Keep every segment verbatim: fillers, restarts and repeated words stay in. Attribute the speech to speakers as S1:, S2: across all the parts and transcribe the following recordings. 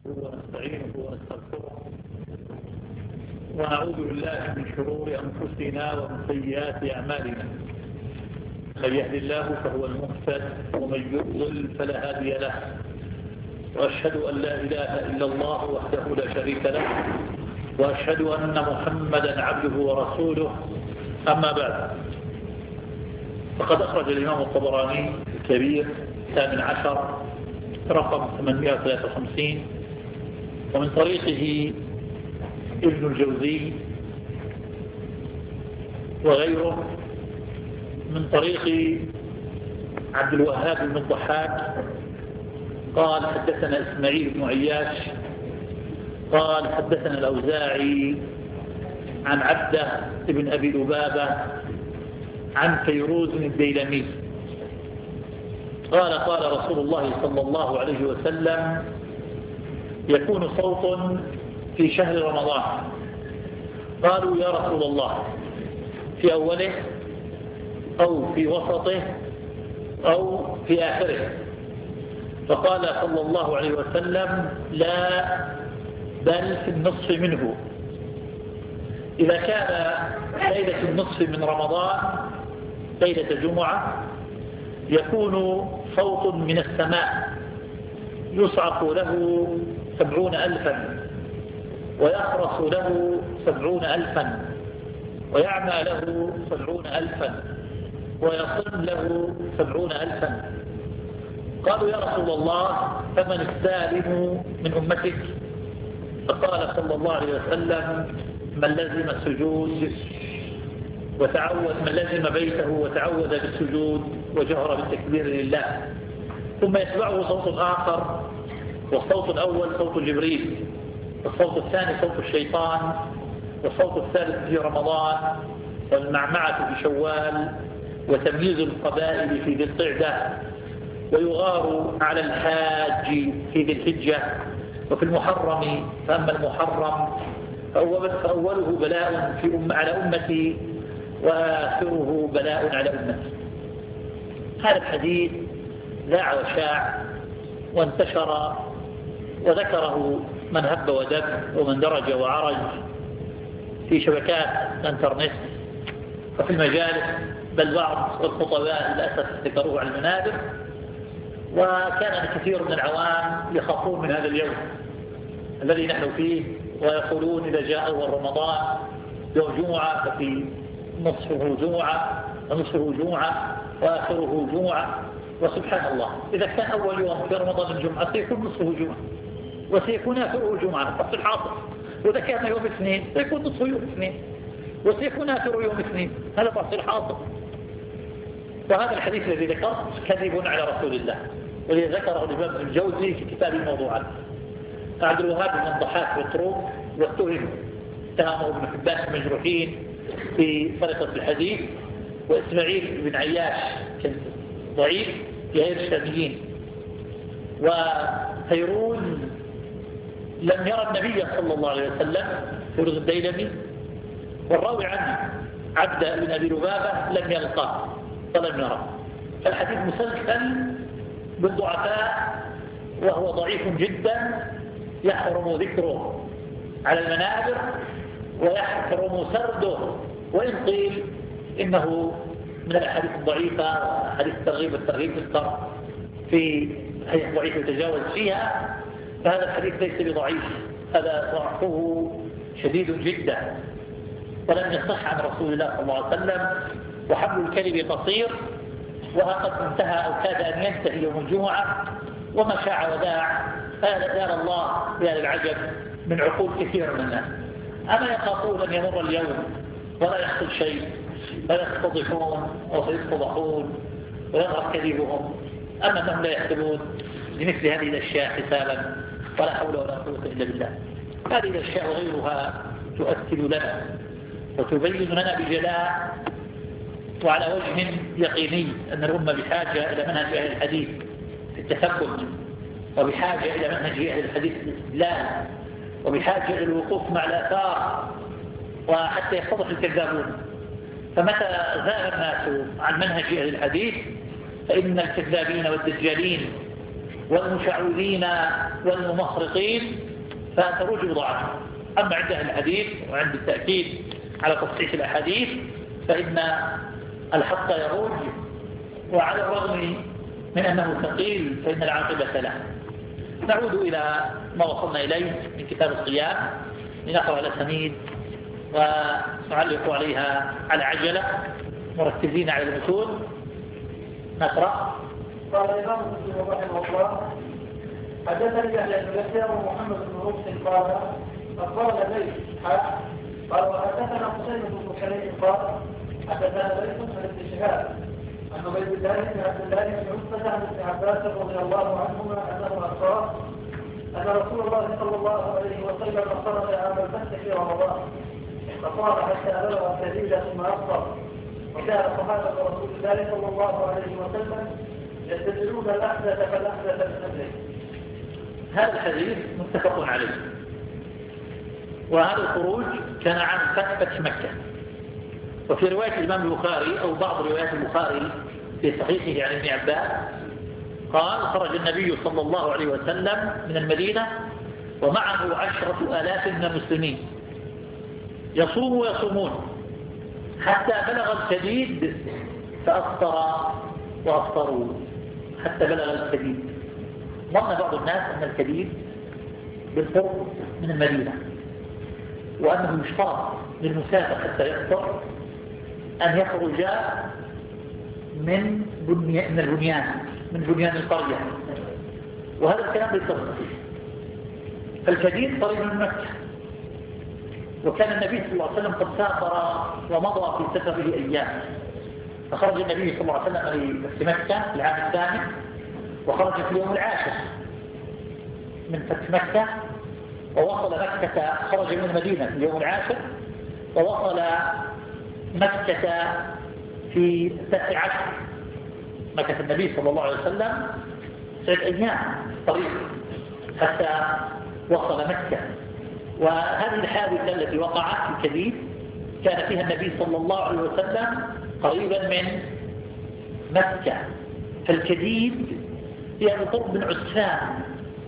S1: ونستعينه ونستغفره ونعوذ بالله من شرور أنفسنا ومن سيئات أعمالنا. من يهد الله فهو المهتد ومن يضلل فلا هادي له، وأشهد أن لا إله إلا الله وحده لا شريك له، وأشهد أن محمدا عبده ورسوله. أما بعد، فقد أخرج الإمام الطبراني الكبير الثامن عشر رقم ثمانمائة وثلاثة وخمسين، ومن طريقه ابن الجوزي وغيره من طريق عبد الوهاب بن الضحاك قال حدثنا إسماعيل بن عياش قال حدثنا الأوزاعي عن عبده بن أبي لبابة عن فيروز الديلمي قال قال رسول الله صلى الله عليه وسلم: يكون صوت في شهر رمضان. قالوا: يا رسول الله، في أوله أو في وسطه أو في آخره؟ فقال صلى الله عليه وسلم: لا، بل في النصف منه. إذا كان ليلة النصف من رمضان ليلة جمعة يكون صوت من السماء يصعق له سبعون ألفا، ويخرس له سبعون ألفا، ويعمى له سبعون ألفا، ويصم له سبعون ألفا. قالوا: يا رسول الله، فمن السالم من أمتك؟ فقال صلى الله عليه وسلم: من لزم السجود وتعود من لزم بيته وتعود بالسجود وجهر بالتكبير لله. ثم يتبعه صوت آخر، والصوت الأول صوت جبريل، والصوت الثاني صوت الشيطان، والصوت الثالث في رمضان، والمعمعة في شوال، وتمييز القبائل في ذي القعدة، ويغار على الحاج في ذي الحجة، وفي المحرم. فأما المحرم فأوله بلاء في أم على أمتي، وآخره بلاء على أمتي. هذا الحديث ذاع وشاع وانتشر، وذكره من هب ودب ومن درج وعرج في شبكات الانترنت وفي المجالس، بل بعض الخطباء للأسف ذكروه على المنابر. وكان كثير من العوام يخافون من هذا اليوم الذي نحن فيه، ويقولون إذا جاء أول رمضان يوم جمعة ففي نصفه جمعة ونصفه جمعة وآخره جمعة. وسبحان الله، إذا كان أول يوم في رمضان الجمعة سيكون نصفه جمعة، وسيكون آخره جمعة، فصل الحاصل. وإذا كان يوم اثنين سيكون نصفه يوم اثنين، وسيكون آخره يوم اثنين. هذا فصل الحاصل. وهذا الحديث الذي ذكرت كذب على رسول الله، والذي ذكره الإمام ابن الجوزي في كتاب الموضوعات. عبد الوهاب بن الضحاك متروك واتهم اتهمه ابن حبان المجروحين في سرقة الحديث، وإسماعيل بن عياش ضعيف في غير الشاميين. وفيروز لم يرى النبي صلى الله عليه وسلم، فيروز الديلمي، والراوي عنه عبد بن أبي لبابة لم يلقاه ولم يره. فالحديث مسلسل بالضعفاء، وهو ضعيف جدا، يحرم ذكره على المنابر ويحرم سرده، وإن قيل إنه من الأحاديث الضعيفة، حديث الترغيب والترهيب يذكر في حديث ضعيف يتجاوز فيها، فهذا الحديث ليس بضعيف، هذا ضعفه شديد جدا، ولم يصح عن رسول الله صلى الله عليه وسلم. وحبل الكلب قصير، وقد انتهى أو كاد أن ينتهي يوم الجمعة، وما شاع وداع. هذا دار الله بهذا العجب من عقول كثير من الناس. أما يخافون أن يمر اليوم ولا يحصل شيء، لا يستضيفون أو سيستضحون ويظهر كذبهم، أما أنهم لا يحسبون لمثل هذه الأشياء حسابا، ولا حول ولا قوة إلا بالله. هذه الأشياء وغيرها تؤكد لنا وتبين لنا بجلاء وعلى وجه يقيني أن الأمة بحاجة إلى منهج أهل الحديث في التثبت، وبحاجة إلى منهج أهل الحديث في الاستدلال، وبحاجة إلى الوقوف مع الآثار، وحتى يتضح الكذابون. فمتى زال الناس عن منهج أهل الحديث فإن الكذابين والدجالين والمشعوذين والممخرقين فأنت رجل ضعف. أما عند أهل الحديث وعند التأكيد على تصحيح الأحاديث فإن الحق يروج، وعلى الرغم من أنه ثقيل فإن العاقبة له. نعود إلى ما وصلنا إليه من كتاب الصيام لنقرأ الأسانيد ونعلق عليها على عجلة مركزين على المتون. نقرأ.
S2: قال الإمام مسلم رحمه الله: حدثني يحيى بن يحيى ومحمد بن رشد قال أخبرنا ليث قال وحدثنا حسين بن حنين قال حدثنا ليث عن ابن شهاب عن عبيد الله بن عبد الله بن عتبة عن ابن عباس رضي الله عنهما أنه أخبره أن رسول الله صلى الله عليه وسلم خرج عام الفتح في رمضان فصام حتى بلغ السبيل ثم أفطر، وكان صحابة رسول الله صلى الله عليه وسلم يستدلون الأحدث فالأحدث من أجله.
S1: هذا الحديث متفق عليه، وهذا الخروج كان عام فتح مكة. وفي رواية الإمام البخاري أو بعض روايات البخاري في صحيحه عن ابن عباس قال: خرج النبي صلى الله عليه وسلم من المدينة ومعه عشرة آلاف من المسلمين يصوم ويصومون حتى بلغ الشديد فأفطر وأفطروا حتى بلغ الشديد. ظن بعض الناس أن الشديد بالقرب من المدينة، وأنه يشترط للمسافر حتى يفطر أن يخرج من بني... من البنيان من بنيان القرية، وهذا الكلام ليس صحيح. فالشديد قريب من مكة، وكان النبي صلى الله عليه وسلم قد سافر ومضى في سفره أيام، فخرج النبي صلى الله عليه وسلم في مكة في العام الثامن، وخرج في اليوم العاشر من فتح مكة، ووصل مكة، خرج من المدينة في اليوم العاشر ووصل مكة في التاسع عشر. مكة النبي صلى الله عليه وسلم سبع أيام طريق حتى وصل مكة. وهذه الحادثة التي وقعت في الكبير كان فيها النبي صلى الله عليه وسلم قريبا من مكة. فالكديد هي القرب من عسفان،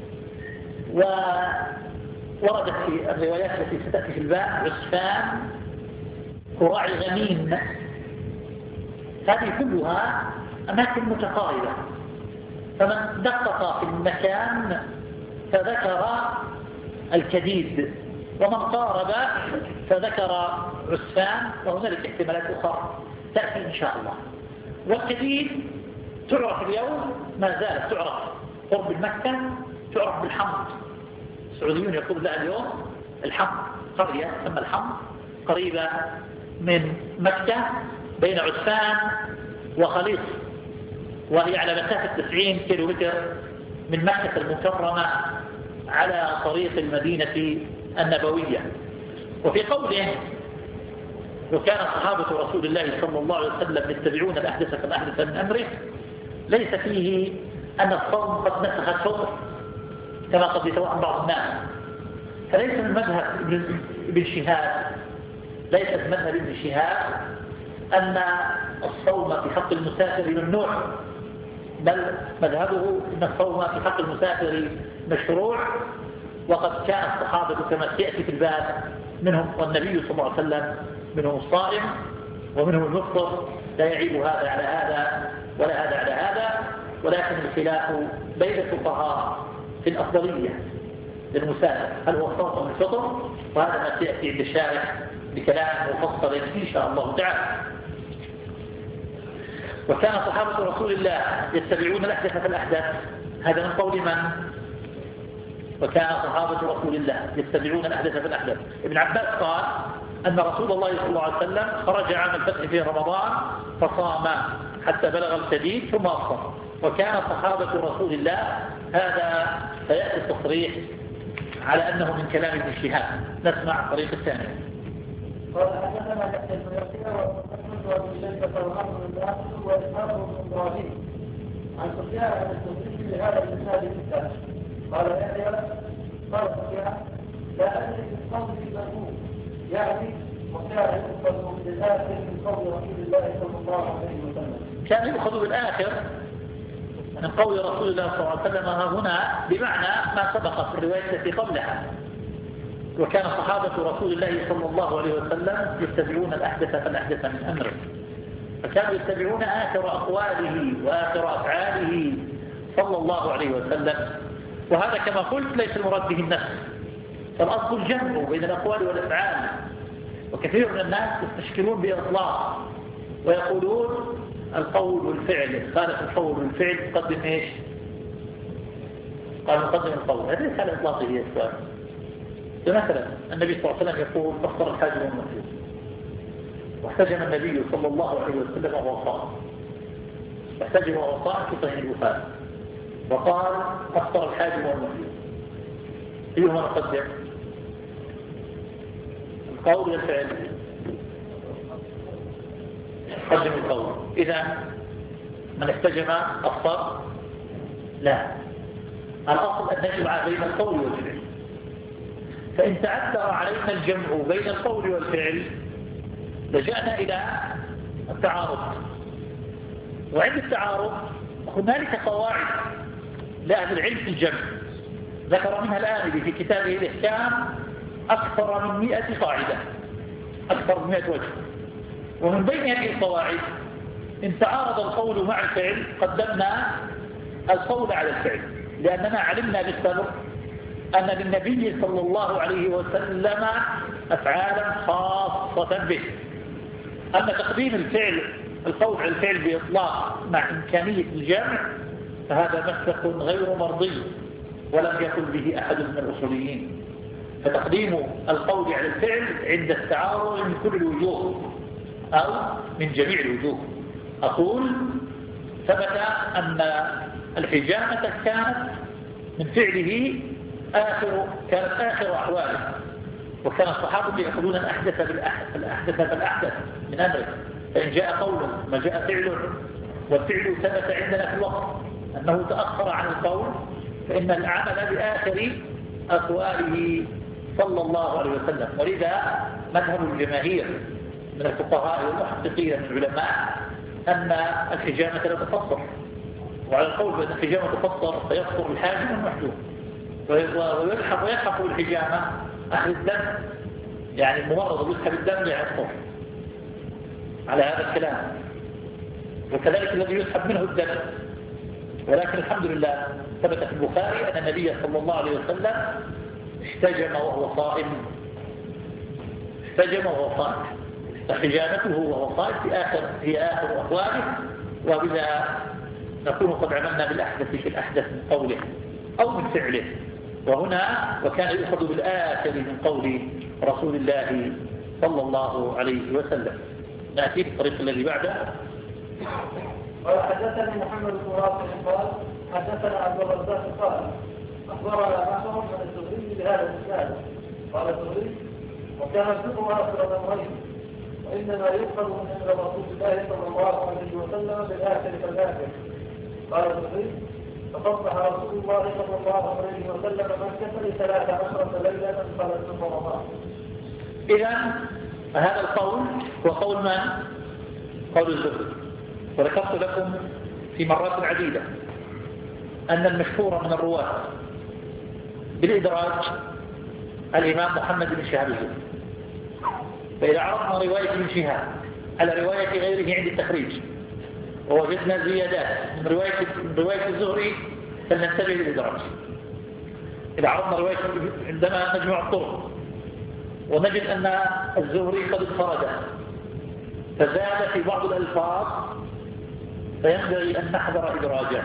S1: ووردت في الروايات التي ستأتي في الباب عسفان قراع غميم. هذه كلها أماكن متقاربة، فمن دقق في المكان فذكر الكديد، ومن قارب فذكر عسفان، وهنالك احتمالات أخرى تأتي إن شاء الله. والكديد تعرف اليوم ما زالت تعرف قرب مكة، تعرف بالحمض. السعوديون يقول لها اليوم الحمض، قرية تسمى الحمض قريبة من مكة بين عسفان وخليص، وهي على مسافة تسعين كيلو متر من مكة المكرمة على طريق المدينة النبوية. وفي قوله: وكان صحابة رسول الله صلى الله عليه وسلم يتبعون الأحدث فالأحدث من أمره، ليس فيه أن الصوم قد نسخ الفطر كما قد يتوهم بعض الناس. فليس من مذهب ابن شهاب ليس من مذهب ابن شهاب أن الصوم في حق المسافر ممنوع، بل مذهبه أن الصوم في حق المسافر مشروع. وقد كان الصحابة كما سيأتي في الباب منهم والنبي صلى الله عليه وسلم منهم الصائم ومنهم المفطر، لا يعيب هذا على هذا ولا هذا على هذا، ولكن الخلاف بين الفقهاء في الأفضلية للمسافر، هل هو الصوم من الفطر؟ وهذا ما سيأتي عند الشارح بكلام مفصل إن شاء الله تعالى. وكان صحابة رسول الله يتبعون الأحدث فالأحدث، هذا من قول من؟ وكان صحابة رسول الله يتبعون الأحدث فالأحدث. ابن عباس قال أن رسول الله صلى الله عليه وسلم خرج عام الفتح في رمضان فصام حتى بلغ الشديد ثم أفطر، وكان صحابة رسول الله. هذا سيأتي التصريح على أنه من كلام ابن شهاب. نسمع الطريق الثاني.
S2: قال حدثنا يحيى بن يحيى ومحمد وابن شيبة وعمرو بن عاصم وإسحاق بن إبراهيم عن سفيان عن الزهري بهذا الإسناد الكتاب. قال يحيى قال سفيان: لا أدري في قول المذموم، يعني وكان يؤخذ بالآخر من قول رسول الله صلى الله عليه وسلم.
S1: كان يؤخذ بالآخر من قول رسول الله صلى الله عليه وسلم ها هنا بمعنى ما سبق في الرواية التي قبلها. وكان صحابة رسول الله صلى الله عليه وسلم يتبعون الأحدث فالأحدث من أمره، فكانوا يتبعون آخر أقواله وآخر أفعاله صلى الله عليه وسلم. وهذا كما قلت ليس المراد به النفس، فالأصل الجمع بين الأقوال والأفعال. وكثير من الناس يستشكلون بإطلاق ويقولون القول والفعل، خالف القول والفعل تقدم إيش؟ قال نقدم القول. هذا ليس على إطلاقه هي السؤال. فمثلا النبي صلى الله عليه وسلم يقول أفطر الحاجب والمفطور، واحتجم النبي صلى الله عليه وسلم وهو صائم، واحتجم وهو صائم في صحيح البخاري وقال أفطر الحاجب والمفطور، أيهما نقدم؟ القول والفعل؟ قدم القول. إذا من احتجم أفطر؟ لا، الأصل أن نجمع بين القول والفعل. فإن تعذر علينا الجمع بين القول والفعل لجأنا إلى التعارض، وعند التعارض هنالك قواعد لأهل العلم في الجمع ذكر منها الآمدي في كتابه الإحكام أكثر من مئة قاعدة، أكثر من مئة وجه. ومن بين هذه القواعد إن تعارض القول مع الفعل قدمنا القول على الفعل، لأننا علمنا بالسبب أن للنبي صلى الله عليه وسلم أفعالا خاصة به. أما تقديم الفعل القول على الفعل بإطلاق مع إمكانية الجمع فهذا مسلك غير مرضي ولم يقل به أحد من الأصوليين. فتقديم القول على الفعل عند التعارض من كل الوجوه أو من جميع الوجوه. أقول ثبت أن الحجامة كانت من فعله آخر كانت آخر أحواله، وكان الصحابة يأخذون الأحدث بالأحدث الأحدث بالأحدث من أمره. فإن جاء قول ما جاء فعل والفعل ثبت عندنا في الوقت أنه تأخر عن القول فإن العمل بآخر أقواله صلى الله عليه وسلم. ولذا مذهب الجماهير من الفقهاء والمحققين من العلماء أن الحجامة لا تفطر، وعلى القول بأن الحجامة تفطر فيفطر الحاجم والمحجوم، ويلحق ويلحق الحجامة أخذ الدم، يعني الممرض يسحب الدم يعصر على هذا الكلام، وكذلك الذي يسحب منه الدم. ولكن الحمد لله ثبت في البخاري أن النبي صلى الله عليه وسلم احتجم وهو صائم، احتجم وهو صائم، فحجامته وهو صائم في آخر في آخر أحواله. وبذا نكون قد عملنا بالأحدث في الأحدث من قوله أو من فعله. وهنا وكان يؤخذ بالآخر من قول رسول الله صلى الله عليه وسلم. نأتي بالطريق الذي بعده.
S2: قال حدثني محمد بن رافع قال حدثنا عبد الرزاق قال أخبرنا معهم من الزهري بهذا الإسناد. قال الزهري وكان الفقه آخر الأمرين، وإنما يؤخذ من أمر رسول الله صلى الله عليه وسلم بالآخر فالآخر. قال الزهري فصبح رسول الله صلى الله عليه وسلم مكة ثلاث عشرة ليلة قال ثم رمضان.
S1: إذا هذا القول هو قول من؟ قول الزهري. وذكرت لكم في مرات عديدة أن المشهور من الرواة بالإدراج الإمام محمد بن شهاب الزهري. فإذا عرضنا رواية ابن شهاب على رواية غيره عند التخريج ووجدنا زيادات من رواية من رواية الزهري فلننتبه للإدراج. إذا عرضنا رواية عندما نجمع الطرق ونجد أن الزهري قد انفرد فزاد في بعض الألفاظ فينبغي أن نحذر إدراجه.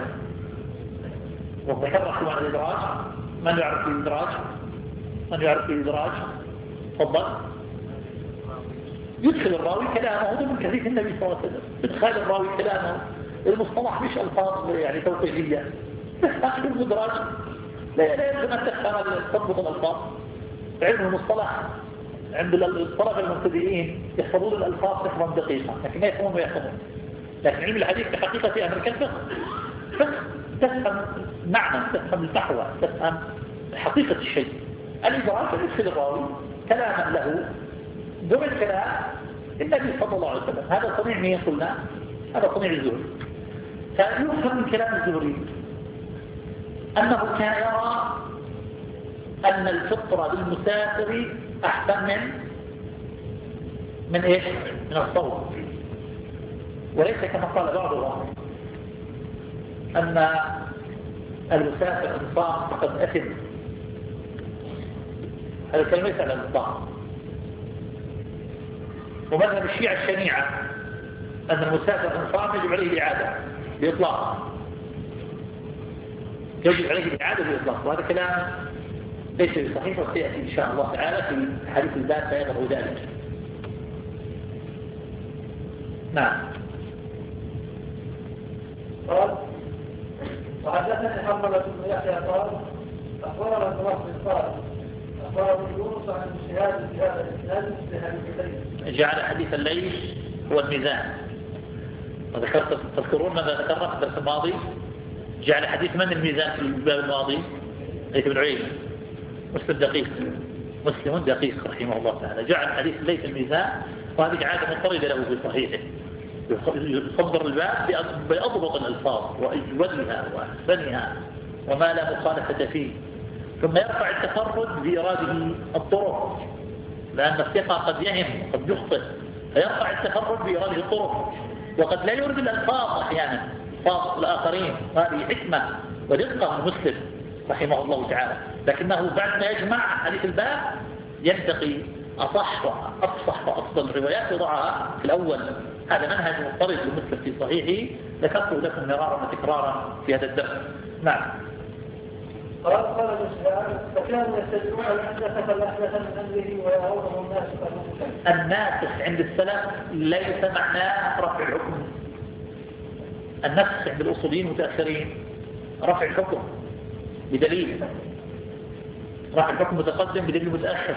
S1: وذكرت عن الإدراج. من يعرف الإدراج؟ من يعرف الإدراج؟ تفضل. يدخل الراوي كلامه، هذا من كثير النبي صلى الله عليه وسلم، يدخل الراوي كلامه. المصطلح مش ألفاظ يعني توقيفية، تفهم المدراج. لا لا يمكن أن تفهم تضبط الألفاظ. علم المصطلح عند الطلبة المبتدئين يحفظون الألفاظ حفظا دقيقا لكن ما يفهمون ويحفظون. لكن علم الحديث بحقيقة أمر كالفقه، فقه تفهم معنى، تفهم الفحوى، تفهم حقيقة الشيء. الإدراج يدخل الراوي كلاما له دون الكلام النبي صلى الله عليه وسلم. هذا صنيع مين قلنا؟ هذا صنيع الزهري. فيفهم من كلام الزهري أنه كان يرى أن الفطر للمسافر أحسن من من إيش؟ من الصوم، وليس كما قال بعضهم أن المسافر إن صام فقد أثم. هذا الكلام ليس على الإطلاق. ومذهب الشيعة الشنيعة أن المسافر إن صام يجب عليه الإعادة بإطلاق، يجب عليه الإعادة بإطلاق، وهذا كلام ليس بصحيح، وسيأتي إن شاء الله تعالى في حديث الباب فيظهر ذلك. نعم.
S2: قال وحدثني حرملة بن يحيى قال أخبرنا ابن وهب قال أخبرني يونس عن اجتهاد في هذا الإسناد في حديث الليل.
S1: جعل حديث الليل هو الميزان، وذكرت تذكرون ماذا ذكرنا في الدرس الماضي؟ جعل حديث من الميزان في الباب الماضي؟ ليث بن عيينة. مسلم دقيق، مسلم دقيق رحمه الله تعالى، جعل حديث ليث الميزان، وهذه عادة مضطردة له في صحيحه، يصدر الباب بأضبط الألفاظ وأجودها وأحسنها وما لا مخالفة فيه، ثم يرفع التفرد بإراده الطرق، لأن الثقة قد يهم وقد يخطئ، فيرفع التفرد بإراده الطرق، وقد لا يرد الألفاظ أحيانا ألفاظ الآخرين، هذه حكمة ودقة من مسلم رحمه الله تعالى، لكنه بعد ما يجمع حديث الباب ينتقي أصح وأفصح وأفضل الروايات وضعها في الأول. هذا منهج مضطرد لمسلم في صحيحه، ذكرته لكم مرارا وتكرارا في هذا الدرس. نعم.
S2: قال قال الإسلام فكانوا يستدعون الأحدث فالأحدث من أمره ويرونه الناس فالمسلم.
S1: الناسخ عند السلف ليس معناه رفع الحكم. النسخ عند الأصوليين المتأخرين رفع الحكم بدليل، رفع الحكم متقدم بدليل متأخر.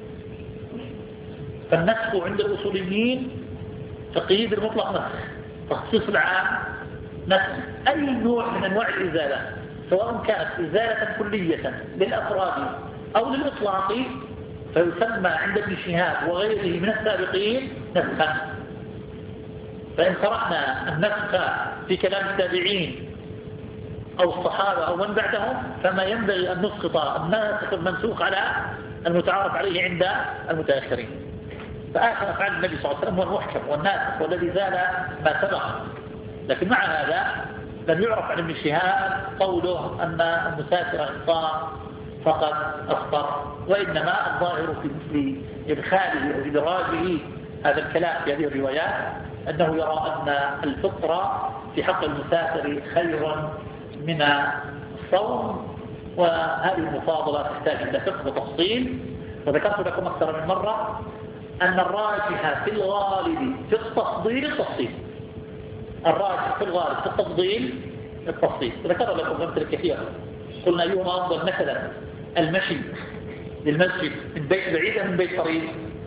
S1: فالنسخ عند الأصوليين تقييد المطلق نسخ، تخصيص العام نسخ، أي نوع من أنواع الإزالة سواء كانت إزالة كلية للأفراد أو للإطلاق فيسمى عند ابن شهاب وغيره من السابقين نسخا. فإن قرأنا النسخ في كلام التابعين أو الصحابة أو من بعدهم فما ينبغي أن نسقط الناسخ المنسوخ على المتعارف عليه عند المتأخرين. فآخر أفعال النبي صلى الله عليه وسلم هو المحكم والناسخ والذي زال ما سبق، لكن مع هذا لم يعرف عن ابن شهاب قوله أن المسافر إن صام فقد أفطر، وإنما الظاهر في مثل إدخاله أو إدراجه هذا الكلام في هذه الروايات أنه يرى أن الفطر في حق المسافر خير من الصوم، وهذه المفاضلة تحتاج إلى فقه وتفصيل. وذكرت لكم أكثر من مرة أن الراجح في الغالب في التفضيل التفصيل، الراجح في الغالب في التفضيل التفصيل. ذكر لكم أمثلة كثيرة، قلنا أيهما أفضل مثلا المشي للمسجد من بيت بعيد أم من بيت قريب؟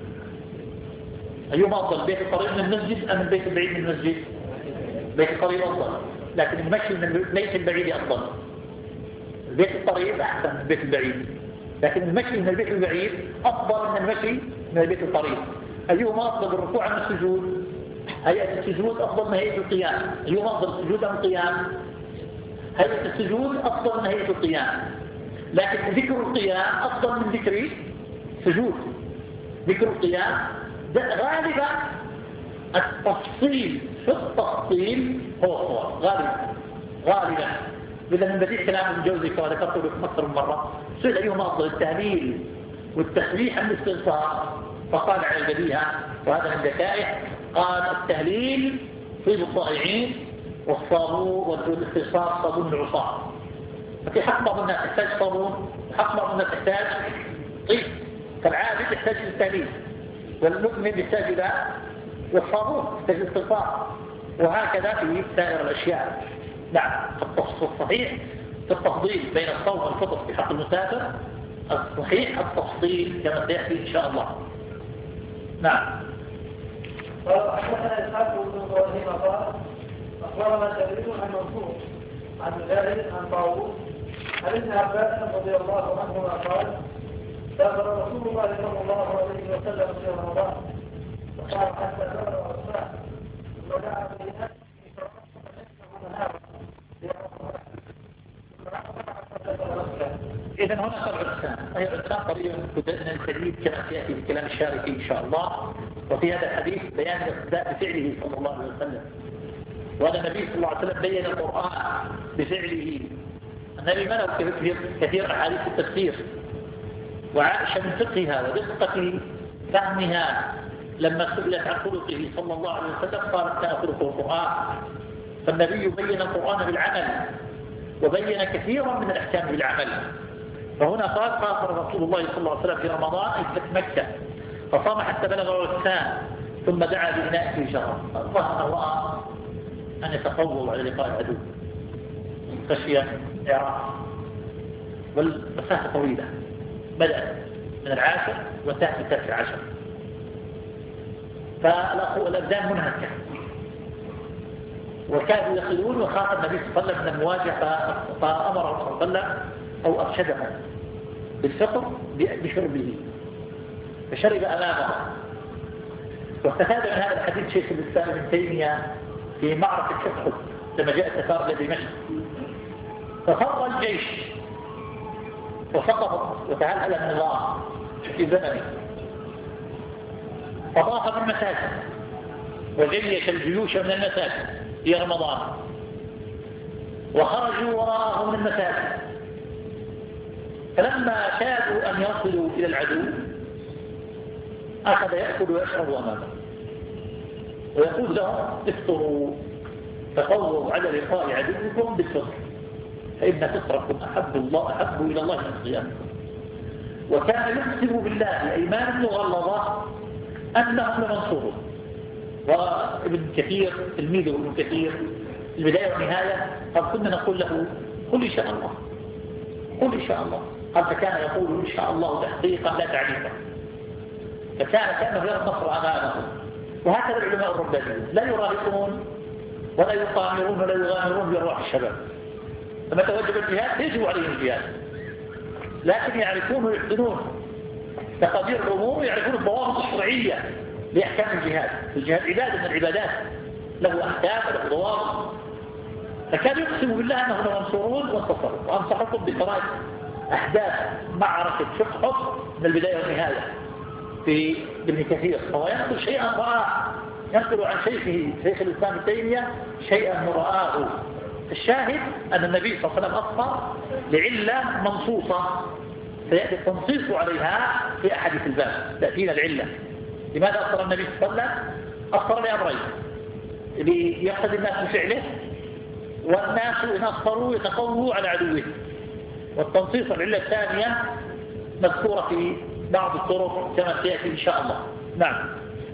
S1: أيهما أفضل بيت القريب من المسجد أم البيت البعيد من المسجد؟ بيت القريب أفضل، لكن المشي من البيت البعيد أفضل. البيت القريب أحسن من البيت البعيد، لكن المشي من البيت البعيد أفضل من المشي من البيت القريب. أيهما أفضل الركوع أم السجود؟ هيئة السجود أفضل من هيئة القيام. أيهما أفضل السجود أم القيام؟ هيئة السجود أفضل من هيئة القيام، لكن ذكر القيام أفضل من ذكر السجود. ذكر القيام غالبا التفصيل في التفصيل هو الصواب غالبا غالبا إذا من بديع كلام الجوزي كما ذكرت لكم أكثر من مرة، سئل أيهما أفضل التهليل والتسبيح أم الاستغفار؟ فقال على البديهة وهذا من ذكائه، قال التهليل طيب الضائعين والصابون والاستغفار صابون العصاة. ففي حق بعض الناس يحتاج صابون وحق بعض الناس يحتاج طيب، فالعابد يحتاج للتهليل والمؤمن يحتاج إلى والصابون يحتاج للاستغفار، وهكذا في سائر الأشياء. نعم، الصحيح في التفضيل بين الصوم والفطر في حق المسافر الصحيح التفصيل كما سيأتي إن شاء الله. نعم.
S2: قال حدثنا إسحاق بن إبراهيم قال أخبرنا جرير عن منصور عن مجاهد عن طاووس عن ابن عباس رضي الله عنهما قال سافر رسول الله صلى الله عليه وسلم في رمضان فقال حتى بلغ الصلاة ودعا بالناس في صلاة فنفسه نهار
S1: إذن هنا قال عرسان، أي عرسان قريبا بدأنا الحديث كما سيأتي بكلام الشاركي إن شاء الله. وفي هذا الحديث بيان الاقتداء بفعله صلى الله عليه وسلم، وهذا النبي صلى الله عليه وسلم بين القرآن بفعله. النبي منه كثير كثير أحاديث التفسير، وعائشة من فقهها ودقة فهمها لما سئلت عن خلقه صلى الله عليه وسلم قالت كان خلقه القرآن. فالنبي بين القرآن بالعمل وبين كثيرا من الأحكام بالعمل. فهنا قال قاصر رسول الله صلى الله عليه وسلم في رمضان أي في مكة فصام حتى بلغ عرسان ثم دعا بإناء في شهر. الله رأى أن يتقووا على لقاء العدو خشية إعراق، والمسافة طويلة بدأت من العاشر وانتهت في التاسع عشر، فالأبدان منهكة وكانوا يصلون، وخاف النبي صلى الله عليه وسلم من المواجهة فأمر صلى الله عليه وسلم أو أرشدهم بالفطر بشربه فشرب أمامه. واستفاد من هذا الحديث شيخ الإسلام ابن تيمية في معركة أحد لما جاء التتار إلى دمشق، ففر الجيش وسقط وتهلهل النظام في زمنه، فطاف من المساجد وجيش الجيوش من المساجد في رمضان وخرجوا وراءه من المساجد. فلما شاءوا أن يصلوا إلى العدو أخذ يأكل ويشرب أمامه ويقول لهم افطروا تقووا على لقاء عدوكم بالفطر فإن فطركم أحب الله أحب إلى الله من صيامكم. وكان يقسم بالله أيمان مغلظة أنهم لمنصورون. وابن كثير تلميذه ابن كثير البداية والنهاية قد كنا نقول له قل إن شاء الله قل إن شاء الله، قد فكان يقول إن شاء الله تحقيقا لا تعريفا، فكان كأنه يرى النصر أمامه. وهكذا العلماء الربانيون لا يراهقون ولا يقامرون ولا يغامرون بأرواح الشباب، لما توجب الجهاد يجب عليهم الجهاد، لكن يعرفون ويحسنون تقدير الأمور ويعرفون الضوابط الشرعية لأحكام الجهاد. الجهاد عبادة من العبادات له أحكام وله ضوابط. فكان يقسم بالله أنهم لمنصورون وانتصروا. وأنصحكم بقراءة أحداث معركة أحد من البداية والنهاية في ابن كثير، فهو ينقل شيئا رآه، ينقل عن شيخه شيخ الإسلام ابن تيمية شيئا رآه. الشاهد أن النبي صلى الله عليه وسلم أفطر لعلة منصوصة سيأتي التنصيص عليها في أحاديث الباب، تأتينا العلة. لماذا أفطر النبي صلى الله عليه وسلم؟ أفطر لأمرين: ليقتدي الناس بفعله، والناس إن أفطروا يتقووا على عدوه. والتنصيص العلة الثانية مذكورة في بعض الطرق كما سيأتي إن شاء الله. نعم.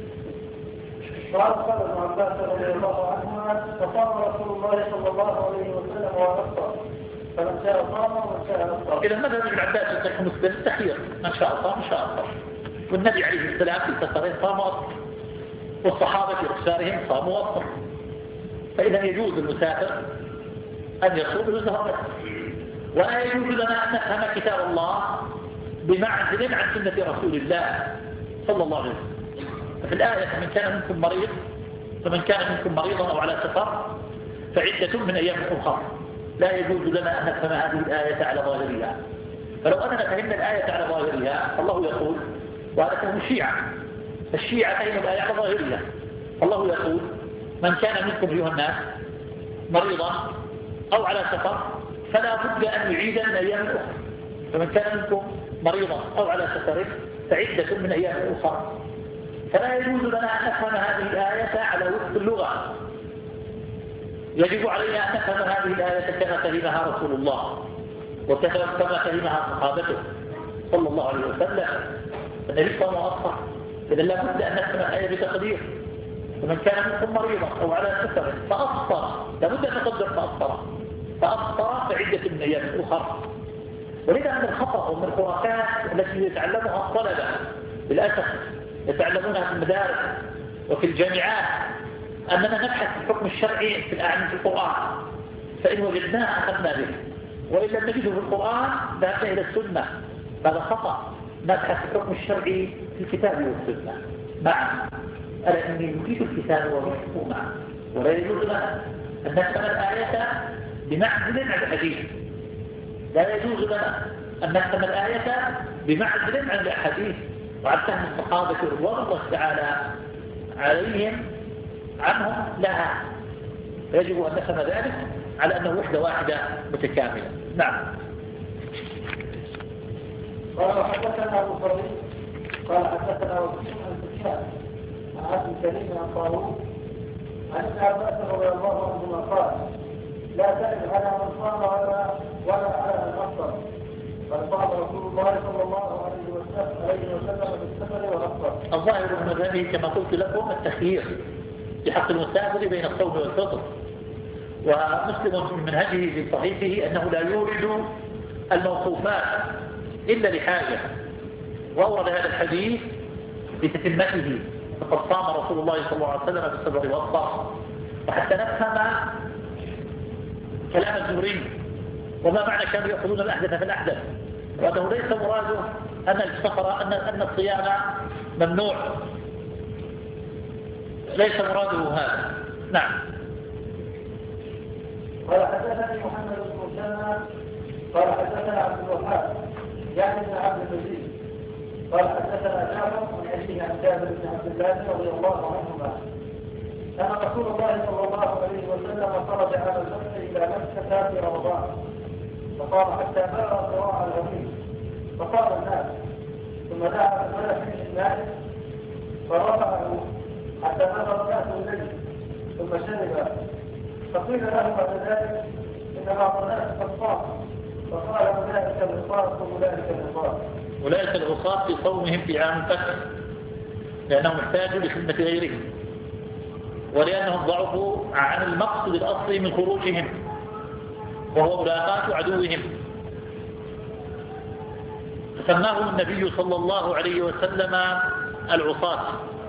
S2: قال قال ابن عباس رضي الله عنهما: فصام رسول الله صلى الله عليه وسلم وافطر، فمن شاء صام ومن شاء افطر.
S1: إذا ماذا ابن عباس يصح مسلم التخيير، من شاء صام من شاء افطر. والنبي عليه السلام في سفرين صام وافطر، والصحابة في أسفارهم صاموا وافطر. فإذا يجوز المسافر أن يصوم ويسهر، ولا يجوز لنا أن نفهم كتاب الله بمعزل عن سنة رسول الله صلى الله عليه وسلم. ففي الآية: فمن كان منكم مريض فمن كان منكم مريضا أو على سفر فعدة من أيام أخرى. لا يجوز لنا أن نفهم هذه الآية على ظاهرها. فلو أننا فهمنا الآية على ظاهرها فالله يقول، وهذا فهم الشيعة، الشيعة فهم الآية على ظاهرها. الله يقول: من كان منكم أيها الناس مريضا أو على سفر فلا بد أن يعيد من أيام أخرى. فمن كان منكم مريضا أو على سفر فعدة من أيام أخرى. فلا يجوز لنا أن نفهم هذه الآية على وفق اللغة، يجب علينا أن نفهم هذه الآية كما فهمها رسول الله وكما فهمها صحابته صلى الله عليه وسلم. النبي صلى الله عليه وسلم إذا لا بد أن نفهم الآية بتقدير: فمن كان منكم مريضا أو على سفر فأفطر، لا بد أن نقدر فأفطر فأفطر فعدة من أيام أخرى. ولذا من الخطأ ومن الخرافات التي يتعلمها الطلبة للأسف يتعلمونها في المدارس وفي الجامعات أننا نبحث في الحكم الشرعي في في القرآن، فإن وجدناه أخذنا به، وإن لم نجده في القرآن ذهبنا إلى السنة. هذا خطأ. نبحث في الحكم الشرعي في الكتاب والسنة معا. ألا إني نريد الكتاب والسنة معا، ولا يجوز لنا أن نفهم الآية بمعزل عن الحديث. لا يجوز لنا أن نفهم الآية بمعزل عن الأحاديث وعن فهم الصحابة رضوان الله تعالى عليهم عنهم لها، فيجب أن نفهم ذلك على أنه وحدة واحدة متكاملة. نعم.
S2: قال حدثنا أبو فريد قال حدثنا وكيع عن سفيان عن عبد الكريم عن طاووس عن ابن عباس رضي الله عنهما قال لا تأل على من صام ولا ولا على من أفطر، بل صام رسول الله صلى الله عليه وسلم بالسفر والأفطر.
S1: الظاهر من هذه كما قلت لكم التخيير بحق المسافر بين الصوم والفطر، ومسلم من منهجه في صحيحه أنه لا يورد الموقوفات إلا لحاجة، وأورد هذا الحديث بتتمته فقد صام رسول الله صلى الله عليه وسلم بالسفر والأفطر، وحتى نفهم كلام الزهري وما معنى كانوا يأخذون الأحدث في الأحدث، وأنه ليس مراده أن السفر أن أن الصيام ممنوع، ليس مراده هذا. نعم.
S2: قال حدثني محمد بن مسلمة قال حدثنا عبد الوهاب يعني بن عبد المجيد قال حدثنا جابر عن أبيه عن جابر بن عبد الله رضي الله عنهما أن رسول الله صلى الله عليه وسلم خرج على الفتح إلى مكة في رمضان، فقام حتى بلغ صراع الغميم فقام الناس، ثم دعا بملك من الماء فرفعه حتى بلغ الناس الليل ثم شرب، فقيل له بعد ذلك إن بعض الناس قد صام، فقال أولئك العصاة وأولئك العصاة.
S1: أولئك العصاة في صومهم في عام الفتح لأنهم احتاجوا لخدمة غيرهم، ولأنهم ضعفوا عن المقصد الأصلي من خروجهم وهو ملاقاة عدوهم، فسماه النبي صلى الله عليه وسلم العصاة.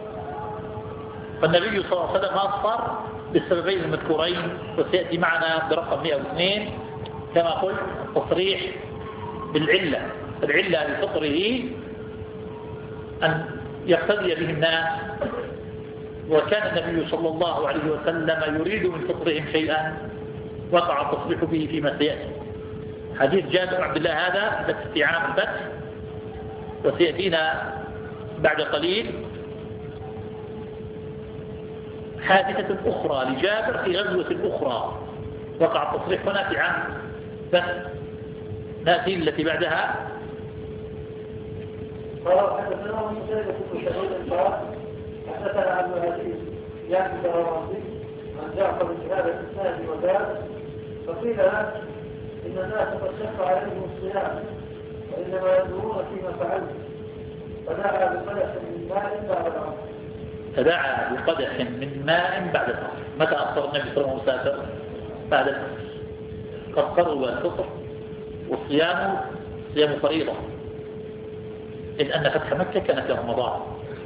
S1: فالنبي صلى الله عليه وسلم أصفر بالسببين المذكورين، وسيأتي معنا برقم مئة واثنين كما قلت تصريح بالعلة، العلة لفطره أن يقتدي به الناس، وكان النبي صلى الله عليه وسلم يريد من فطرهم شيئا وقع التصريح به فيما سيأتي. حديث جابر بن عبد الله هذا في عام الفتح، وسيأتينا بعد قليل حادثة أخرى لجابر في غزوة أخرى وقع التصريح هنا في عام فتح. نأتي التي بعدها.
S2: قال حدثنا مسلمة بن شهيد قال حدثنا عبد العزيز يعني الدراوردي عن جعفر بن شهادة السهل وذلك، فقيل له إن الناس قد شق عليهم الصيام وإنما ينظرون فيما فعلت، فدعا بقدح من ماء بعد العصر.
S1: فدعا بقدح من ماء بعد العصر. متى أفطر النبي صلى الله عليه وسلم؟ بعد العصر. قد قرب الفطر والصيام صيام فريضة، إذ أن فتح مكة كان في رمضان،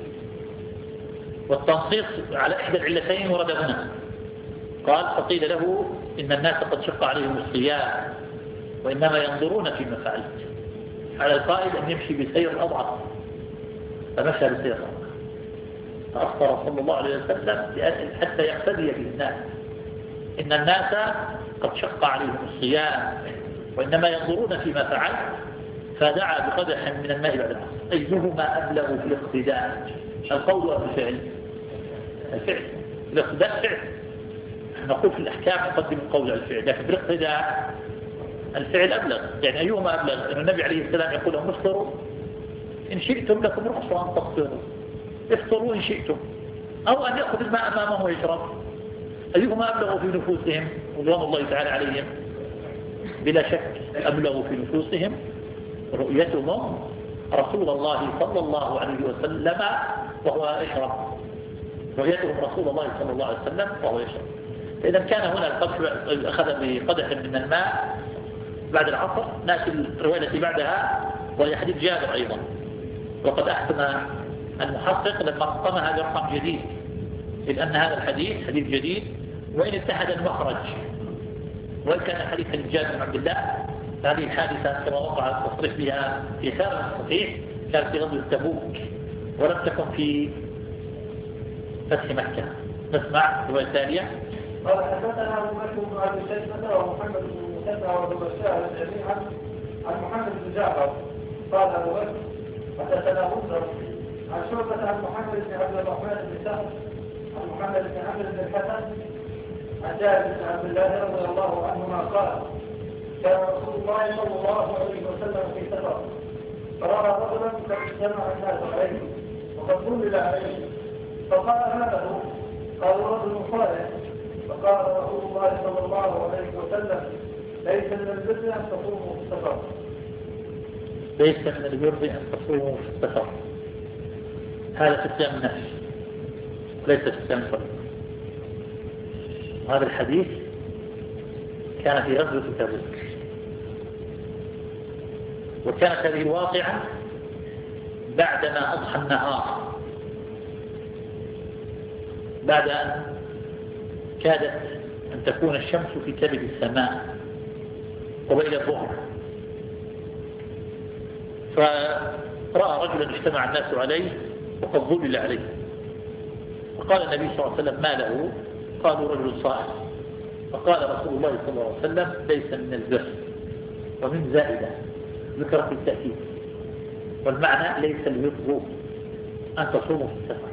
S1: والتنصيص على إحدى العلتين ورد هنا. قال فقيل له إن الناس قد شق عليهم الصيام وإنما ينظرون فيما فعلت، على القائد أن يمشي بسير الأضعف، فمشى بسير الأضعف فأخبر صلى الله عليه وسلم حتى يقتدي به الناس إن الناس قد شق عليهم الصيام وإنما ينظرون فيما فعلت، فدعا بقدح من الماء بعد العصر. أيهما أبلغ في الاقتداء، القول أو الفعل؟ الفعل. الاقتداء فعل، نقول في الأحكام نقدم القول على الفعل، لكن في الاقتداء الفعل أبلغ. يعني أيهما أبلغ؟ أن النبي عليه السلام يقول لهم افطروا إن شئتم لكم رخصة أن تفطروا، افطروا إن شئتم، أو أن يأخذ الماء أمامه ويشرب. أيهما أبلغ في نفوسهم رضوان الله تعالى عليهم؟ بلا شك أبلغ في نفوسهم رؤيتهم رسول الله صلى الله عليه وسلم وهو يشرب، رؤيتهم رسول الله صلى الله عليه وسلم وهو يشرب. فإذا كان هنا القدح أخذ بقدح من الماء بعد العصر. نأتي الرواية التي بعدها وهي حديث جابر أيضا، وقد أحسن المحقق لما قمها برقم جديد، إذ أن هذا الحديث حديث جديد وإن اتحد المخرج، وإن كان حديث حديث جابر بن عبد الله هذه الحادثة كما وقع التصريح بها في خارج الصحيح كانت في غزوة تبوك ولم تكن في فتح مكة. نسمع الرواية الثانية.
S2: قال حدثنا أبو بكر بن أبي شيبة ومحمد بن مسلمة وابن بشار جميعا عن محمد بن جعفر قال أبو بكر حدثنا مسلم عن شعبة عن محمد بن عبد الرحمن بن سهل عن محمد بن عمرو بن الحسن عن جابر بن عبد الله رضي الله عنهما قال كان رسول الله صلى الله عليه وسلم في سفر فرأى رجلا قد اجتمع الناس عليه وقد ظلل عليه فقال ما له؟ قالوا رجل صالح فقال رسول الله صلى الله عليه وسلم ليس من البر أن تصوموا في السفر
S1: ليس من البر أن تصوموا في السفر. هذا في صيام النفس ليس في صيام الفرض. وهذا الحديث كان في غزوة تبوك، وكانت هذه الواقعة بعدما أضحى النهار، بعد أن كادت أن تكون الشمس في كبد السماء قبيل الظهر، فرأى رجلا اجتمع الناس عليه وقد ظلل عليه، فقال النبي صلى الله عليه وسلم ما له؟ قالوا رجل صائم. فقال رسول الله صلى الله عليه وسلم ليس من البر، ومن زائدة ذكرت التأكيد، والمعنى ليس البر أن تصوموا في السفر.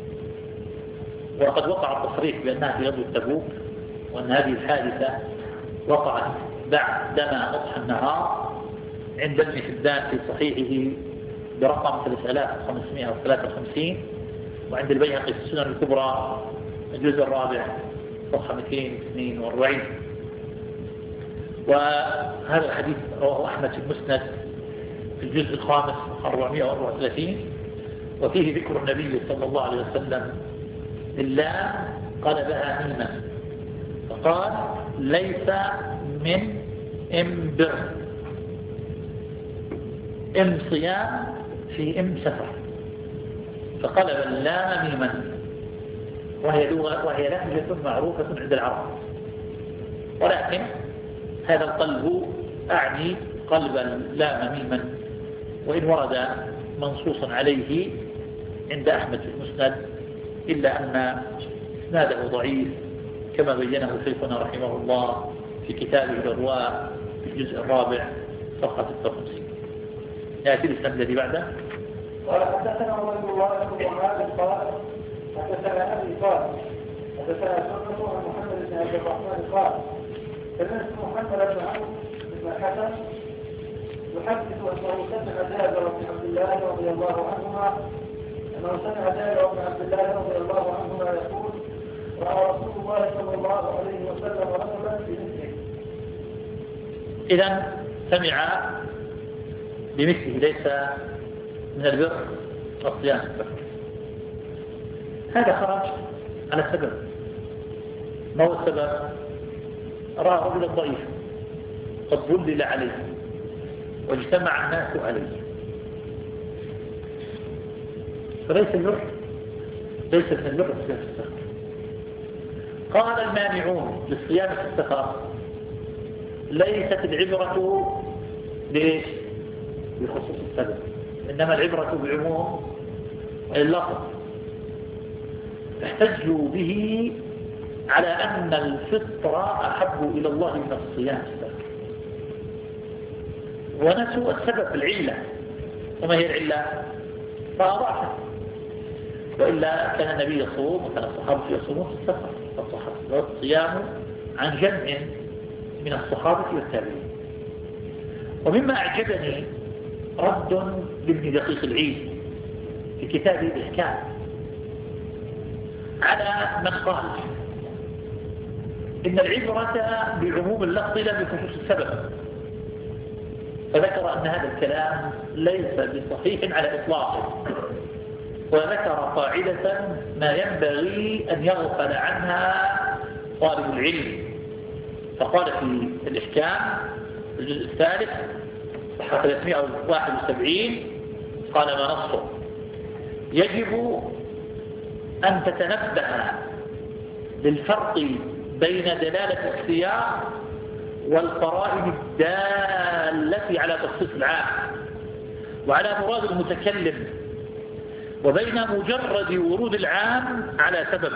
S1: وقد وقع التصريح بأنها في غزوة تبوك، وأن هذه الحادثة وقعت بعدما أضحى النهار عند ابن حبان في صحيحه برقم ثلاثة آلاف وخمسمائة وثلاثة وخمسين، وعند البيهقي في السنن الكبرى الجزء الرابع صفحة مئتين واثنين وأربعين. وهذا الحديث رواه أحمد في المسند في الجزء الخامس أربعمائة وأربعة وثلاثين، وفيه ذكر النبي صلى الله عليه وسلم لله قلبها ميما فقال ليس من ام بر، ام صيام في ام سفر، فقلب اللام ميما، وهي لغة وهي لهجة معروفة عند العرب، ولكن هذا القلب أعني قلب اللام ميما، وإن ورد منصوصا عليه عند أحمد في المسند إلا أن إسناده ضعيف كما بينه شيخنا رحمه الله في كتابه الإرواء في الجزء الرابع صفحة ستة وخمسين. يأتي الإسناد الذي بعده.
S2: قال حدثنا عبد الله بن معاذ قال حدثنا أبي قال حدثنا سنة عن محمد بن عبد الرحمن قال سمعت محمد بن عمرو بن الحسن يحدث أنه سمع جابر بن عبد الله رضي الله عنهما أنه سمع جابر بن عبد الله رضي الله عنهما يقول رأى رسول الله صلى الله عليه وسلم رجلا بمثله.
S1: إذا سمع بمثله ليس من البر الصيام. هذا خرج على السبب. ما هو السبب؟ رأى رجلا ضعيفا قد ظلل عليه واجتمع الناس عليه، فليس البر ليس من البر الصيام في السفر. قال المانعون للصيام في السفر ليست العبرة ليش؟ بخصوص السبب، إنما العبرة بعموم اللفظ. احتجوا به على أن الفطر أحب إلى الله من الصيام في السفر، ونسوا السبب العلة. وما هي العلة؟ فأضعفه، وإلا كان النبي يصوم وكان الصحابة يصومون في السفر، والصيام عن جمع من الصحابة والتابعين. ومما أعجبني رد لابن دقيق العيد في كتابه الإحكام على من قال إن العبرة بعموم اللفظ لا بخصوص السبب، فذكر أن هذا الكلام ليس بصحيح على إطلاقه، وذكر قاعدة ما ينبغي أن يغفل عنها طالب العلم، فقال في الإحكام الجزء الثالث صفحة ثلاثمائة وواحد وسبعين قال ما نصه: يجب أن تتنبه للفرق بين دلالة السياق والقرائن الدالة على تخصيص العام وعلى مراد المتكلم، وبين مجرد ورود العام على سبب،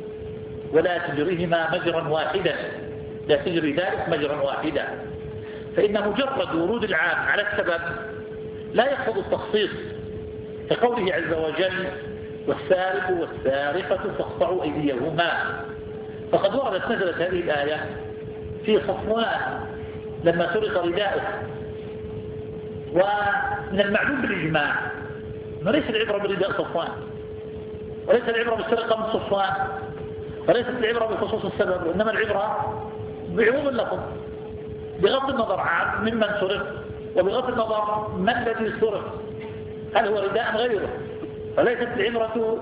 S1: ولا تجريهما مجرا واحدا، لا تجري ذلك مجرا واحدا، فإن مجرد ورود العام على السبب لا يقتضي التخصيص، كقوله عز وجل والسارق والسارقة فاقطعوا أيديهما. فقد وردت نزلت هذه الآية في صفوان لما سرق رداؤه، ومن المعلوم بالإجماع أنه ليس العبرة برداء صفوان، وليس العبرة بالسرقة من صفوان، وليست العبرة بخصوص السبب، وإنما العبرة بعموم اللفظ بغض النظر عن ممن سرق، وبغض النظر ما الذي سرق، هل هو رداء غيره. فليست العبرة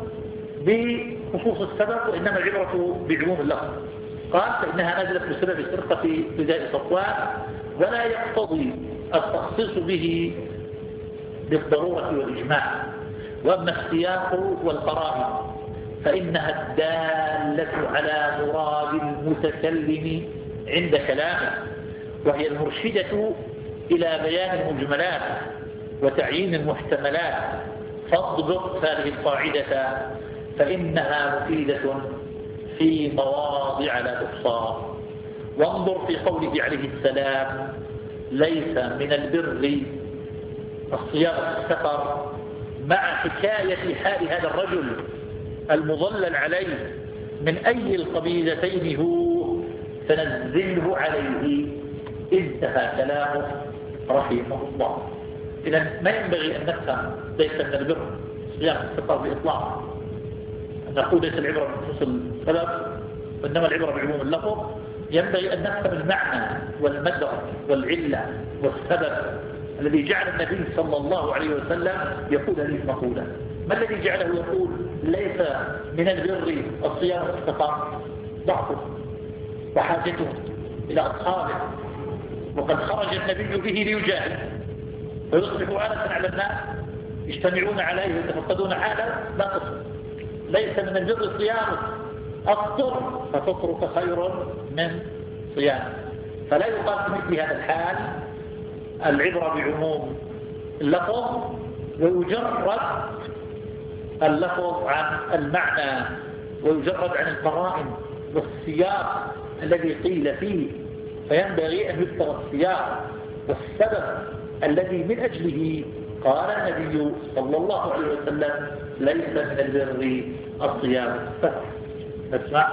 S1: بخصوص السبب، وإنما العبرة بعموم اللفظ. قال فإنها نزلت بسبب سرقة رداء صفوان، ولا يقتضي التخصيص به بالضرورة والإجماع. وأما السياق والقرائن فإنها الدالة على مراد المتكلم عند كلامه، وهي المرشدة إلى بيان المجملات وتعيين المحتملات. فاضبط هذه القاعدة فإنها مفيدة في مواضع لا تحصى. وانظر في قوله عليه السلام ليس من البر الصيام في السفر، مع حكاية حال هذا الرجل المضلل عليه من أي القبيلتين هو فنزله عليه. انتهى كلامه رحمه الله. إذن ما ينبغي أن نفهم ليس من البر صيام السفر بإطلاق، أن نقول ليس العبرة بخصوص السبب وإنما العبرة بعموم اللفظ. ينبغي أن نفهم المعنى والمدرك والعلة والسبب الذي جعل النبي صلى الله عليه وسلم يقول هذه المقولة. ما الذي جعله يقول ليس من البر الصيام في السفر؟ ضعفه وحاجته إلى أصحابه، وقد خرج النبي به ليجاهد ويصبح آلة على الناس يجتمعون عليه ويتفقدون حاله. لا تصل. ليس من البر صيامه، أفطر ففطرك خير من صيام. فلا يقال في مثل هذا الحال العبرة بعموم اللفظ ويجرد اللفظ عن المعنى، ويجرد عن القرائن والسياق الذي قيل فيه. فينبغي أن يذكر السياق والسبب الذي من أجله قال النبي صلى الله عليه وسلم ليس من البر الصيام السفر. نسمع.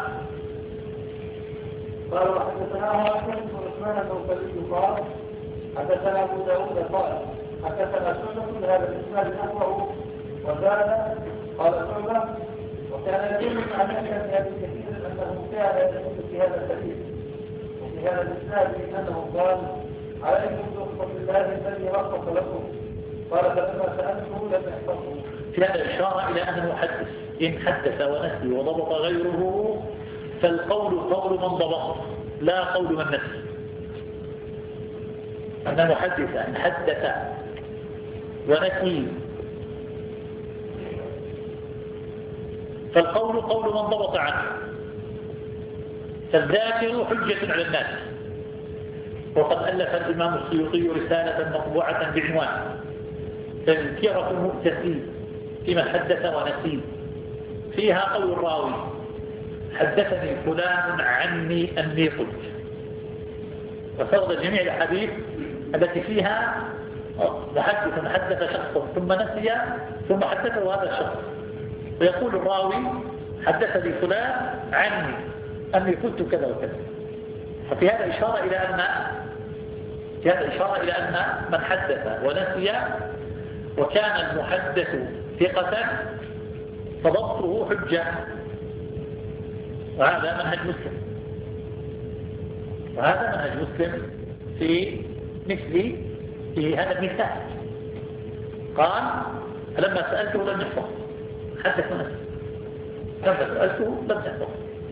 S2: قال وحدثنا هاشم بن عثمان النوفلي قال حدثنا ابو داود قال حدثنا سنة بهذا الاسناد نحوه وزاد. قال شعبة وكان يدل عن في هذا الكثير انه كان يدل في هذا الحديث وفي هذا الاسناد انه قال عليكم بحكم الله الذي رخص لكم. قال فلما سالته لم يحفظه.
S1: في هذا الإشارة إلى أن المحدث إن حدث ونسي وضبط غيره فالقول قول من ضبط لا قول من نسي. أن المحدث إن حدث ونسي فالقول قول من ضبط عنه. فالذاكر حجة على الناس. وقد ألف الإمام السيوطي رسالة مطبوعة بعنوان تذكرة المؤتسي فيما حدث ونسي. فيها قول الراوي حدثني فلان عني أني قلت، وسرد جميع الحديث التي فيها محدث حدث شخص ثم نسي ثم حدثه هذا الشخص، ويقول الراوي حدثني فلان عني أني قلت كذا وكذا. ففي هذا إشارة إلى أن في هذا إشارة إلى أن من حدث ونسي وكان المحدث ثقة فضبطه حجة، وهذا منهج مسلم وهذا منهج مسلم في مثل في هذا المثال. قال فلما سألته لم يحفظ، حدث ونسي. لما سألته لم يحفظ.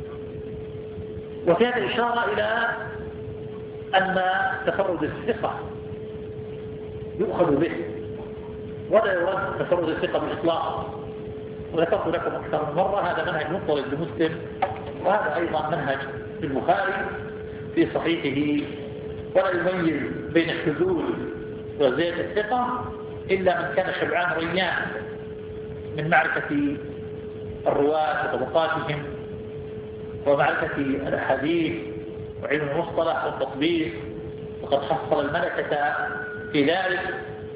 S1: وفي هذا إشارة إلى أن تفرد الثقة يؤخذ به ولا يرد تفرد الثقة بالإطلاق. وذكرت لكم أكثر من مرة هذا منهج مضطرد لمسلم، وهذا أيضا منهج في البخاري في صحيحه. ولا يميز بين الشذوذ وزيادة الثقة إلا من كان شبعان ريان من معرفة الرواة وطبقاتهم ومعرفة الأحاديث وعلم المصطلح والتطبيق وقد حصل الملكة في ذلك.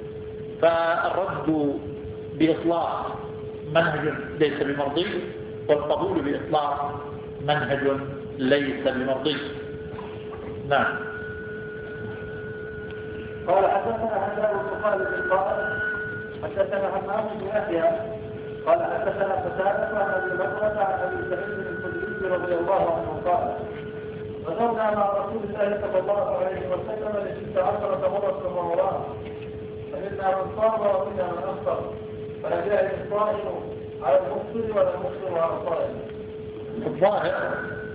S1: فالرد بإطلاق منهج ليس بمرضي، والقبول بإطلاق منهج ليس بمرضي. نعم.
S2: قال حدثنا هشام بن خالد قال حدثنا همام بن يحيى قال حدثنا قتادة عن ابي بكرة عن ابي سعيد الخدري رضي الله عنه قال غزونا مع رسول الله صلى الله عليه وسلم لست عشرة مرة في رمضان، فمنا من صام ومنا من افطر، فلا جاهل الصائم على المفطر ولا المفطر على الصائم.
S1: الظاهر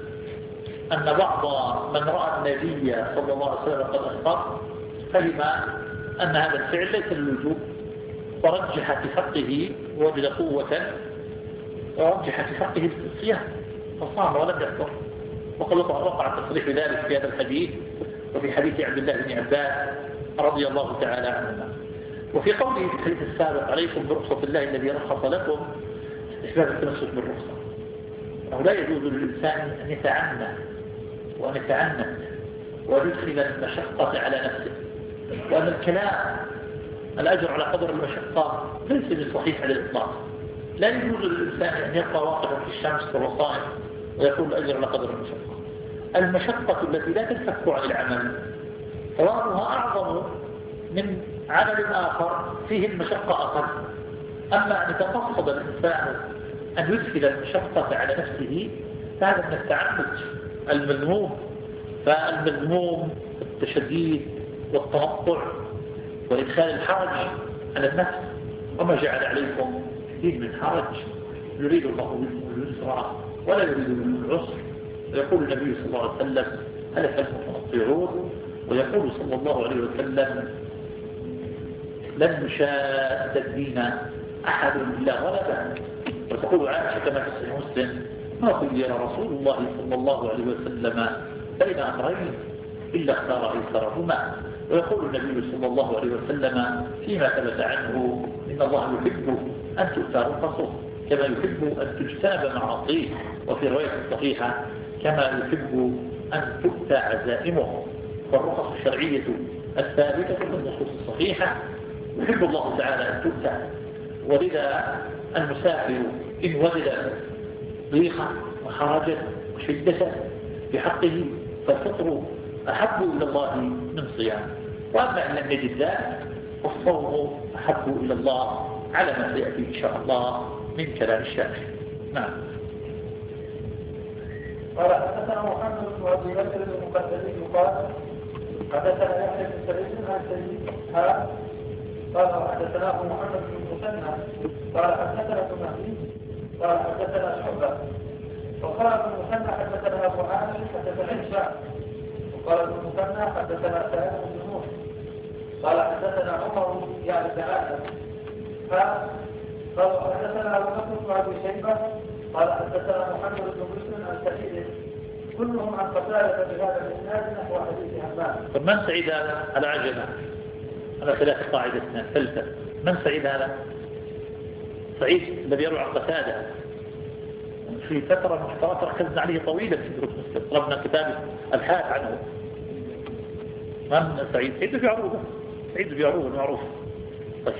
S1: أن بعض من رأى النبي صلى الله عليه وسلم قد أفطر فهم أن هذا الفعل ليس للوجوب، ورجح في حقه ووجد قوة ورجح في حقه الصيام فصام ولم يفطر. وقد وقع التصريح بذلك في هذا الحديث وفي حديث عبد الله بن عباس رضي الله تعالى عنهما. وفي قوله في الحديث السابق عليكم برخصة الله الذي رخص لكم استحباب التمسك بالرخصة، أنه لا يجوز للإنسان أن يتعنى وأن يتعنت ويدخل المشقة على نفسه، وأن الكلام الأجر على قدر المشقة ليس بصحيح على الإطلاق. لا يجوز للإنسان أن يبقى واقفا في الشمس والوصائم ويقول الأجر على قدر المشقة. المشقة التي لا تنفك عن العمل ثوابها أعظم من عمل آخر فيه المشقة أقل. أما أن يتقصد الإنسان أن يدخل المشقة على نفسه فهذا من التعنت المذموم. فالمذموم التشديد والتنطع وإدخال الحرج على النفس، وما جعل عليكم دين من حرج يريد الله بكم اليسر ولا يريد بكم العسر. ويقول النبي صلى الله عليه وسلم هلك المتنطعون، ويقول صلى الله عليه وسلم لن يشاد الدين أحد إلا غلبه. وتقول عائشة كما في صحيح مسلم ما خير رسول الله صلى الله عليه وسلم بين أمرين إلا اختار أيسرهما. ويقول النبي صلى الله عليه وسلم فيما ثبت عنه إن الله يحب أن تؤتى رخصه كما يحب أن تجتنب معاصيه، وفي رواية صحيحة كما يحب أن تؤتى عزائمه. فالرخص الشرعية الثابتة في النصوص الصحيحة يحب الله تعالى أن تؤتى. ولذا المسافر إن وجد ضيقا وحرجا وشدة في حقه فالفطر أحب إلى الله من صيام. وأما إن لم يجد ذلك فالصوم أحب إلى الله على ما سيأتي إن شاء الله من كلام الشافعي. نعم.
S2: قال حدثنا محمد بن ابي بكر المقدمي قال حدثنا يحيى بن سعيد عن سعيد ها قال حدثناه محمد بن المثنى قال حدثنا ابن مهدي قال حدثنا شعبة وقال ابن المثنى حدثنا ابو عامر حدثنا هشام وقال ابن المثنى حدثنا سعيد بن نوح قال حدثنا عمر يعني بن عامر ها قال حدثنا ابو بكر بن ابي شيبه قال حدثنا محمد بن مسلم عن سعيد كلهم عن قتادة بهذا الاسناد نحو حديث همام.
S1: من سعيد هذا على عجلة على ثلاث قاعدة اثنان ثالثة؟ من سعيد هذا؟ سعيد الذي يروي عن قتادة في فترة من فترات ركزنا عليه طويلا في دروس مسلم، طلبنا كتاب الحاث عنه. من سعيد؟ سعيد بن عروبة. سعيد بن عروبة معروف. طيب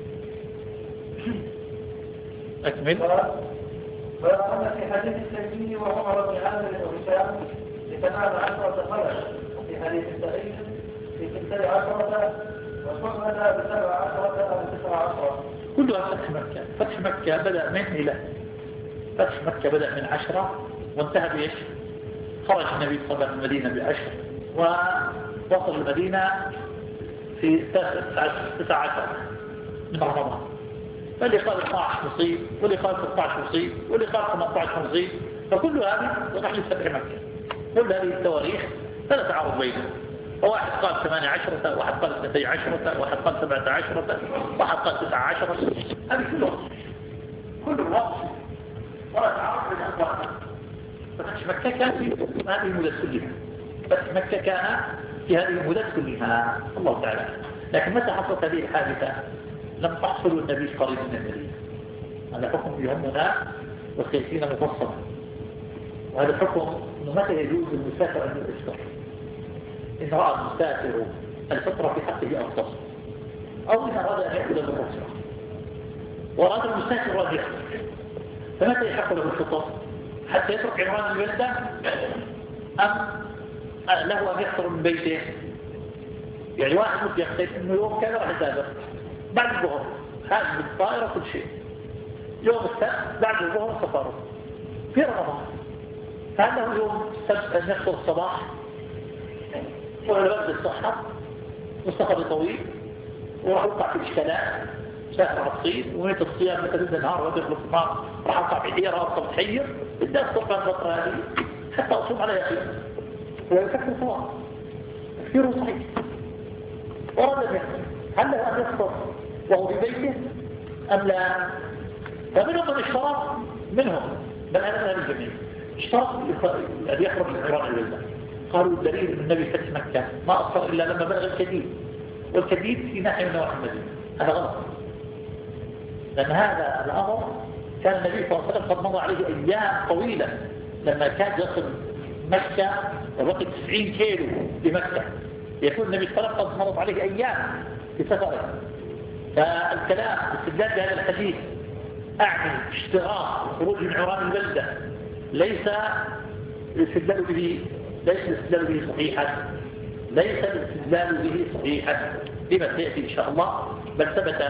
S1: أكمل.
S2: ويقول في حديث التيمي وعمر بن عامر وهشام لتمام عشرة خلل، وفي حديث سعيد في ستة عشرة وصعد بسبع عشرة أو تسع عشرة.
S1: كلها فتح مكة. فتح مكة بدأ من إلى فتح مكة بدأ من عشرة وانتهى بإيش؟ خرج النبي صلى الله عليه وسلم من المدينة بعشر ووصل المدينة في تسعة عشر من رمضان. فاللي قال اثني عشر مصيب واللي قال ستة عشر مصيب واللي قال ثمانية عشر مصيب. فكل هذه رحلة فتح مكة. كل هذه التواريخ فلا تعارض بينها. فواحد قال ثمانية عشرة، واحد قال اثنتي عشرة، واحد قال سبعة عشرة، واحد قال تسعة عشرة. هذه كلها كل وقت ولا تعارض بين أخوانها. فتح مكة كان في هذه المدة كلها. فتح مكة كان في هذه المدة كلها الله تعالى. لكن متى حصلت هذه الحادثة؟ لم تحصل النبي قريب من المدينة. هذا حكم يهمنا وسيأتينا مفصلا. وهذا الحكم انه متى يجوز المسافر ان يفطر. إن رأى المسافر الفطرة في حقه أفضل، أو إن أراد أن يأكل بالرخصة وأراد المسافر أن يفطر، فمتى يحق له الفطر؟ حتى يترك عنوان البلدة أم له أن يفطر من بيته؟ يعني واحد ممكن يختلف إنه يوم كذا راح يسافر بعد الظهر، هذا بالطائرة كل شيء، يوم السبت بعد الظهر سفر في رمضان، فهل له يوم السبت أن يفطر الصباح ولا بعد الصحة والسفر طويل وراح يوقع في إشكالات، سافر على الصين ونيت الصيام مثل النهار ويخلص النهار راح أوقع في حيرة أصلا متحير، بدي أصدق عن الفترة هذه حتى أصوم على يقين ويفكر سواء تفكيره صحيح. ورد أن يفطر، هل له أن يفطر وهو في بيته أم لا؟ فمنهم من اشترط، منهم بل أنا من الجميع اشترط أن يخرج من عمران البلدة. قالوا الدليل من النبي فتح مكة ما أصدر إلا لما بلغ الكديد، والكديد في ناحية من نواحي المدينة، هذا غلط، لأن هذا الأمر كان النبي صلى الله عليه وسلم قد مضى عليه أيام طويلة لما كان يصل مكة وبقي تسعين كيلو بمكة، يكون النبي صلى الله عليه وسلم قد مضت عليه أيام في سفره. فالكلام استدلال بهذا الحديث أعني اشتراط خروج من عمران البلدة ليس الاستدلال به ليس الاستدلال به صحيحا، ليس الاستدلال به صحيحا لما سيأتي إن شاء الله، بل ثبت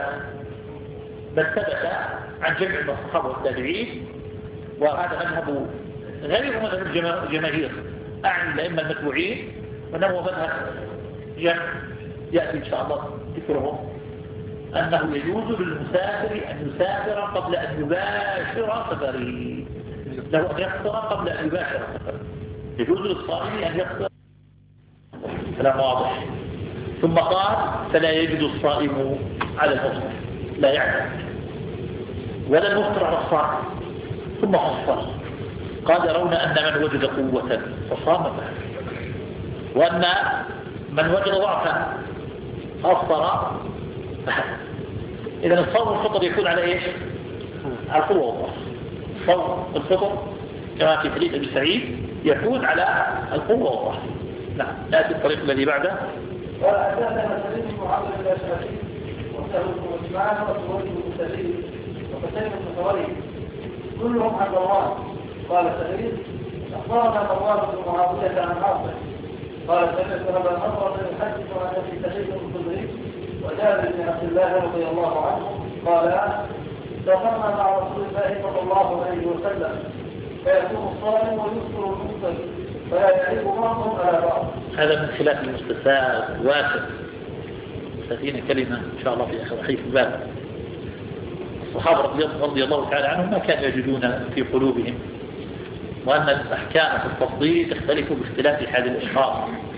S1: بل ثبت عن جمع من الصحابة والتابعين، وهذا مذهب غير مذهب الجماهير أعني الأئمة المتبوعين، وأنه مذهب جمع يأتي إن شاء الله ذكرهم، أنه يجوز للمسافر أن يسافر قبل أن يباشر سفره، له أن يفطر قبل أن يباشر سفره، يجوز للصائم أن يفطر. كلام واضح. ثم قال فلا يجد الصائم على المفطر، لا يعلم، ولا المفطر على الصائم. ثم فصل قال يرون أن من وجد قوة فصام فعل، وأن من وجد ضعفا فأفطر فحل. إذا الصوم والفطر يكون على إيش؟ على القوة والضعف. الصوم والفطر كما في حديث أبي سعيد يكون على القوة والضعف. نعم. نأتي الطريق الذي بعده.
S2: قال حدثنا سليم بن عمرو الاشعري وسهل بن عثمان وسويد بن سليم وقتيبة بن خويلد كلهم عن مروان. قال سليم اخبرنا مروان بن معاوية عن عاصم قال سمعت ابا النضر يحدث عن ابي سعيد الخدري وجابر بن عبد الله رضي الله عنه قال سافرنا مع رسول الله صلى الله عليه وسلم فيكون الصائم ويذكر المفطر فلا يعرف بعضهم على بعض.
S1: هذا من خلاف المستثار واسع، ستأتينا كلمة إن شاء الله في أحاديث الباب. الصحابة رضي الله تعالى عنهم ما كانوا يجدون في قلوبهم، وأن الأحكام في التفضيل تختلف باختلاف حال الأشخاص،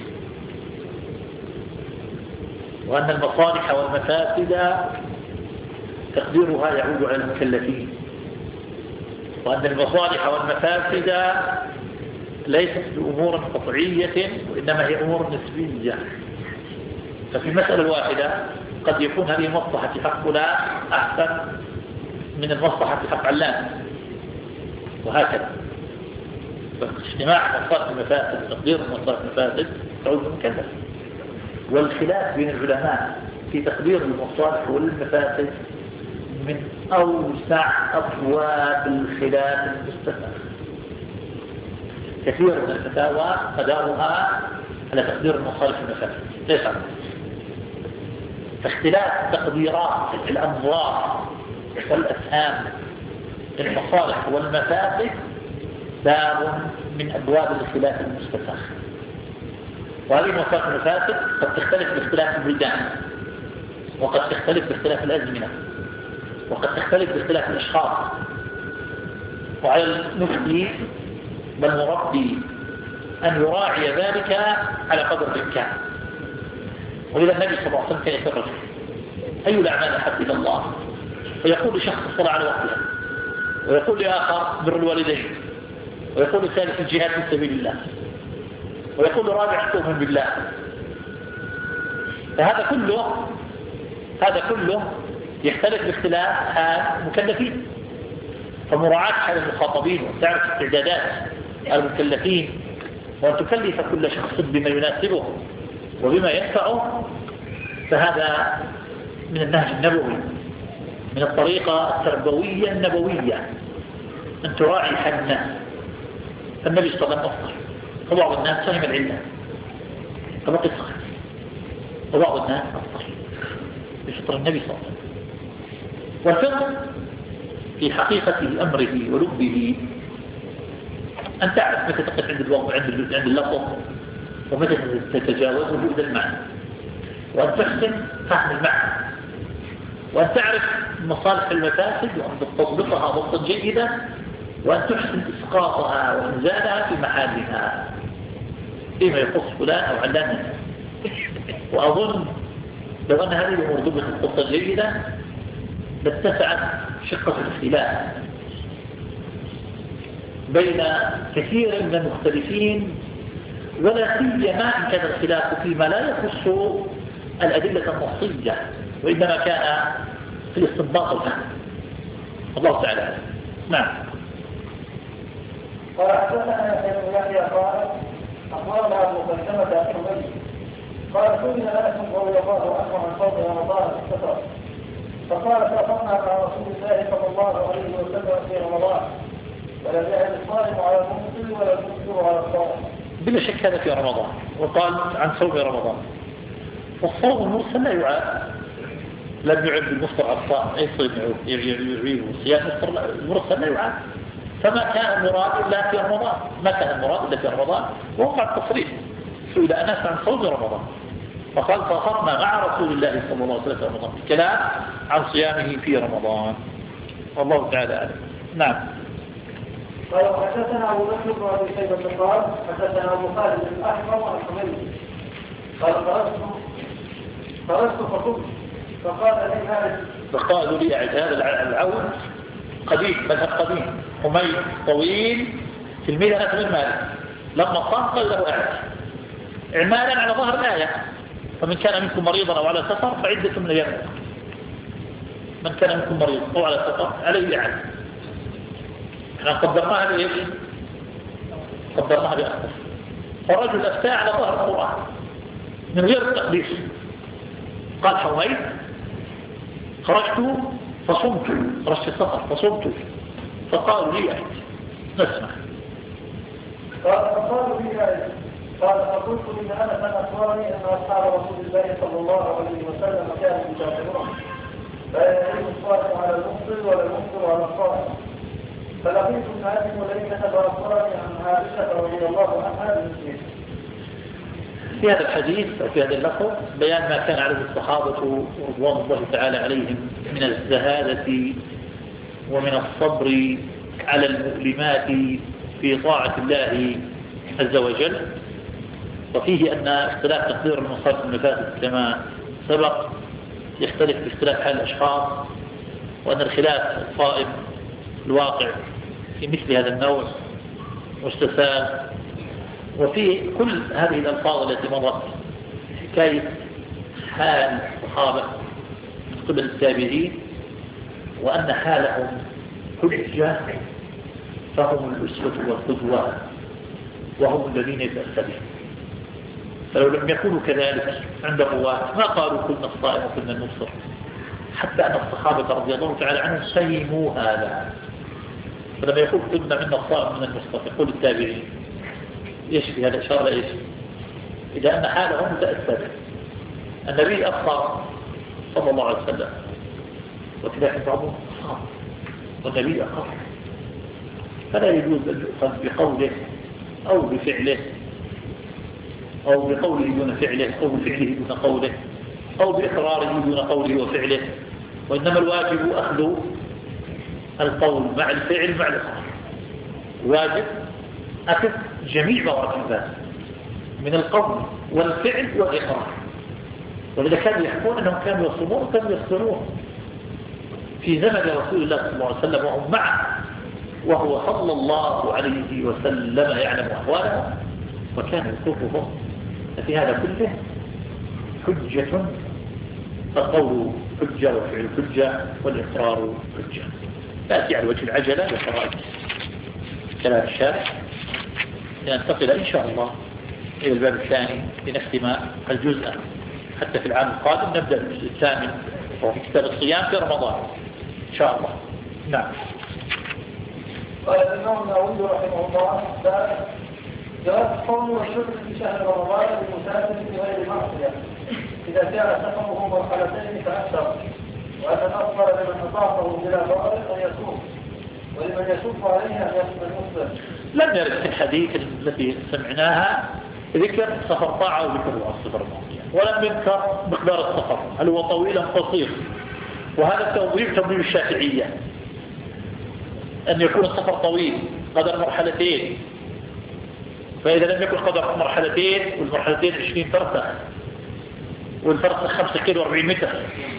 S1: وأن المصالح والمفاسد تقديرها يعود على المكلفين، وأن المصالح والمفاسد ليست بأمور قطعية وإنما هي أمور نسبية. ففي المسألة الواحدة قد يكون هذه المصلحة في حق فلان أحسن من المصلحة في حق علان، وهكذا. فاجتماع مصالح المفاسد وتقدير مصالح المفاسد تعود المكلف. والخلاف بين العلماء في تقدير المصالح والمفاسد من أوسع أبواب الخلاف المستفاد. كثير من الفتاوى مدارها على تقدير المصالح والمفاسد، ليس عنه. فاختلاف تقديرات الأنظار والأسهام المصالح والمفاسد باب من أبواب الخلاف المستفاد. وهذه المصالح والمفاسد قد تختلف باختلاف البلدان، وقد تختلف باختلاف الأزمنة، وقد تختلف باختلاف الأشخاص. وعلى المفتي والمربي أن يراعي ذلك على قدر الإمكان. ولذا النبي صلى الله عليه وسلم كان يقول أي الأعمال أحب إلى الله، فيقول لشخص الصلاة على وقتها، ويقول لآخر بر الوالدين، ويقول لثالث الجهاد في سبيل الله، ويقول رابع تؤمن بالله. فهذا كله هذا كله يختلف باختلاف حال المكلفين. فمراعاة حال المخاطبين وتعرف استعدادات المكلفين، وأن تكلف كل شخص بما يناسبه وبما ينفعه، فهذا من النهج النبوي، من الطريقة التربوية النبوية، أن تراعي حال الناس. فالنبي صلى الله عليه وسلم أفضل، وبعض الناس فهم العلة كما قصة، وبعض الناس أفضل بفطر النبي صلى الله عليه وسلم. والفقه في حقيقة أمره ولبه أن تعرف متى تقف عند الوقت عند عند اللفظ، ومتى تتجاوزه إلى المعنى، وأن تحسن فهم المعنى، وأن تعرف مصالح المفاسد، وأن تطبقها ضبطا جيدا، وأن تحسن إسقاطها وإنزالها في محلها فيما يخص فلان أو علان. وأظن لو أن هذه الأمور ضبطت ضبطا جيدا لاتسعت شقة الاختلاف بين كثير من المختلفين، ولا سيما إن كان الخلاف فيما لا يخص الأدلة النصية، وإنما كان في الاستنباط والفهم. الله تعالى. نعم.
S2: قال حدثنا ابن يحيى قال أخبرنا أبو مسلمة الحميدي قال سئل أنس رضي الله عنه عن صوم رمضان في السفر، فقال سافرنا مع رسول الله صلى الله عليه وسلم في رمضان، ولم يعد الصائم على المفطر ولا المفطر على الصائم.
S1: بلا شك هذا في رمضان. وقال عن صوم رمضان، والصوم المرسل لا يعاد، لم يعد المفطر على الصائم، أي صيام يعيده صيام المرسل لا يعاد. فما كان المراد إلا في رمضان، ما كان المراد إلا في رمضان، ووقع التصريح. سئل أنس عن صوم رمضان فقال سافرنا مع رسول الله صلى الله عليه وسلم في رمضان، الكلام عن صيامه في رمضان. والله تعالى أعلم. نعم.
S2: قال حدثنا أبو بكر بن أبي شيبة قال حدثنا أبو خالد بن الأحمر عن حميد قال خرجت خرجت فقلت فقال لي هذا
S1: فقالوا لي هذا العون قديم، مذهب قديم، حميد طويل في الميل أنس بن مالك، لما قام قال له أعد إعمالا على ظهر الآية، فمن كان منكم مريضا أو على سفر فعدة من أيام، من كان منكم مريض أو على سفر عليه إعادة. احنا قدرناها بإيش؟ قدرناها بأخذ. فالرجل أفتى على ظهر القرآن من غير التقديس. قال حميد خرجت فصمت، خرجت السفر فصمت، فقالوا لي أعد. نسمع.
S2: قال فقالوا لي أعد قال فقلت إن أنا من أخبرني أن أصحاب رسول الله صلى الله عليه وسلم كانوا يجاهرون لا يعيد الصائم على المفطر ولا المفطر على الصائم. فلقيت الناس وليس فأخبرني عن عائشة رضي الله عنها من
S1: في هذا الحديث أو في هذا اللفظ بيان ما كان عليه الصحابة رضوان الله تعالى عليهم من الزهادة ومن الصبر على المؤلمات في طاعة الله عز وجل. وفيه أن اختلاف تقدير المصارف المفاسد كما سبق يختلف باختلاف حال الأشخاص، وأن الخلاف الصائب الواقع في مثل هذا النوع مستساغ. وفي كل هذه الألفاظ التي مرت حكاية حال الصحابة من قبل التابعين، وأن حالهم حجة، فهم الأسوة والقدوة وهم الذين يتأسبون. فلو لم يكونوا كذلك عند الرواة ما قالوا كنا الصائم وكنا المفطر، حتى أن الصحابة رضي الله تعالى عنهم فهموا هذا. فلما يقول كنا منا الصائم من المفطر يقول التابعين ايش في هذا؟ إشارة ايش؟ إذا أن حالهم متأثرة. النبي أخبر صلى الله عليه وسلم وكذلك بعضهم صام والنبي أخبر، فلا يجوز أن يؤخذ بقوله أو بفعله، أو بقوله دون فعله، أو بفعله دون قوله، أو بإقراره دون قوله وفعله. وإنما الواجب أخذ القول مع الفعل مع الإقرار. الواجب أخذ جميع مواجبات من القول والفعل والإقرار. ولذا كانوا يحكون أنهم كانوا يصومون وكانوا يفطرون في زمن رسول الله صلى الله عليه وسلم وهم معه، وهو صلى الله عليه وسلم يعلم أحوالهم وكان يصوفهم. ففي هذا كله حجة، فالقول حجة والفعل حجة والإقرار حجة. تأتي على وجه العجلة لقراءة كلام الشارع. لننتقل إن شاء الله إلى الباب الثاني لنختم الجزء حتى في العام القادم نبدأ بالجزء الثامن وفي كتاب الصيام في رمضان إن شاء الله. نعم.
S2: قال الإمام النووي رحمه الله جواز الصوم والشرب في شهر رمضان للمسافر في غير معصية إذا كان سفره مرحلتين فأكثر، وأن الأفضل لمن أطاقه بلا ضرر أن يصوم، ولمن يشق عليه أن يصوم المفطر.
S1: لم يرد في الحديث التي سمعناها ذكر سفر طاعة وذكر السفر المعصية، ولم يذكر مقدار السفر هل هو طويل أم قصير، وهذا التوضيح توضيح الشافعية أن يكون السفر طويل قدر مرحلتين، فإذا لم يكن قدر مرحلتين والمرحلتين عشرين فرسخ والفرسخ خمسة كيلو وأربعين متر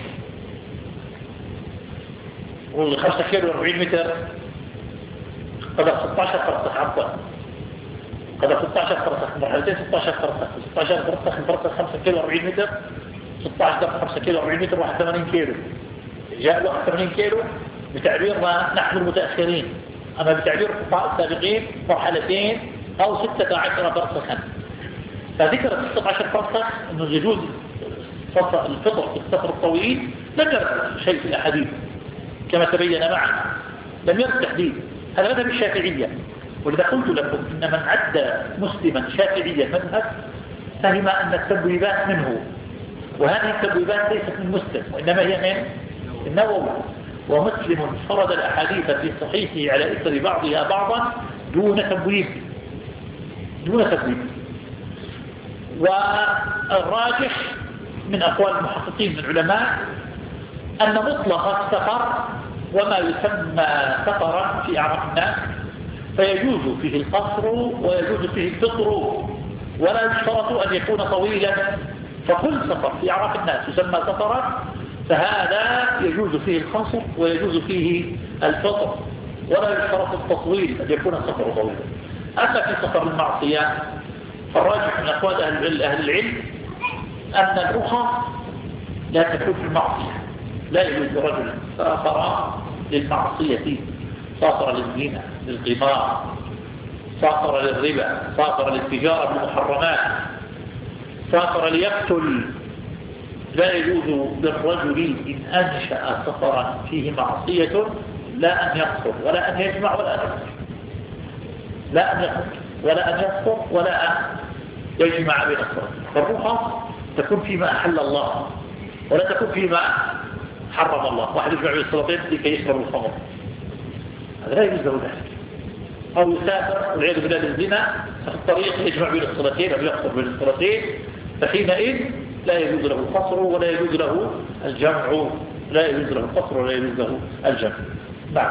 S1: والخمسة كيلو وأربعين متر قدر ستة عشر فرسخ عفوا قدر ستة عشر فرسخ مرحلتين ستة عشر فرسخ ستة عشر فرسخ الفرسخ خمسة كيلو وأربعين متر ستة عشر خمسة كيلو وأربعين متر واحد وثمانين كيلو جاء له ثمانين كيلو بتعبيرنا نحن المتأخرين، أما بتعبير السابقين مرحلتين أو ستة عشر فرسخا. فذكر ستة عشر فرسخ أنه يجوز الفطر في السفر الطويل لم يرد شيء في الأحاديث كما تبين معنا، لم يرد تحديد. هذا مذهب الشافعية، ولذا قلت لكم إن من عد مسلما شافعيا مذهب فهم أن التبويبات منه، وهذه التبويبات ليست من مسلم وإنما هي من النووي، ومسلم فرد الأحاديث في صحيحه على إثر بعضها بعضا دون تبويب دون تبويب. والراجح من أقوال المحققين من العلماء أن مطلق السفر وما يسمى سفرا في أعراف الناس فيجوز فيه القصر ويجوز فيه الفطر، ولا يشترط أن يكون طويلا، فكل سفر في أعراف الناس يسمى سفرا فهذا يجوز فيه القصر ويجوز فيه الفطر، ولا يشترط التطويل أن يكون السفر طويلا. أما في سفر المعصية فالراجح من أقوال أهل العلم أن الرخص لا تكون في المعصية، لا يجوز رجل سافر للمعصية، سافر للزنا للقمار، سافر للربا، سافر للتجارة بالمحرمات، سافر ليقتل، لا يجوز للرجل إن أنشأ سفرا فيه معصية لا أن يقصر ولا أن يجمع ولا أن يقصر لا أن يقصر ولا أن يقصر ولا أن يجمع بين الصلاة. فالرخص تكون فيما أحل الله ولا تكون فيما حرم الله. واحد يجمع بين الصلاتين لكي يشرب الخمر، هذا لا يجوز له ذلك. أو يسافر والعياذ بالله للزنا ففي الطريق يجمع بين الصلاتين أو يقصر بين الصلاتين، فحينئذ لا يجوز له القصر ولا يجوز له الجمع، لا يجوز له القصر ولا يجوز له الجمع. نعم.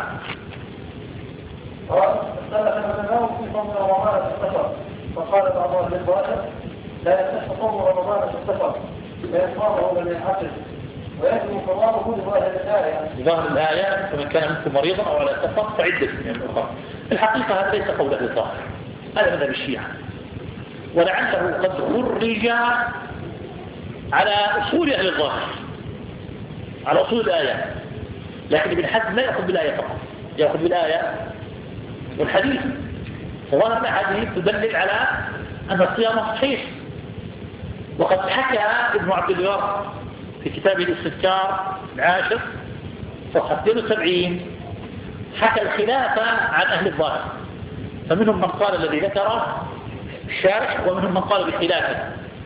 S2: اختلف العلماء في صوم رمضان في السفر، فقال بعض اهل الظاهر لا يصح صوم رمضان في السفر فيصومه لم ينعقد ويجب قضاؤه لظاهر الآية.
S1: ظاهر الآية فمن كان منكم مريضا أو على سفر فعدة من الأخرى. الحقيقة هذا ليس قول أهل الظاهر، هذا مذهب الشيعة، ولعله قد خرج على أصول أهل الظاهر، على أصول الآية، لكن ابن حزم لا يأخذ بالآية فقط، يأخذ بالآية والحديث. فظاهر الحديث تدلل على أن الصيام صحيح. وقد حكى ابن عبد البر في كتابه الاستذكار العاشر صفحة اثنين وسبعين حكى الخلافة عن أهل الظاهر، فمنهم من قال الذي ذكره الشارح ومنهم من قال بخلافه.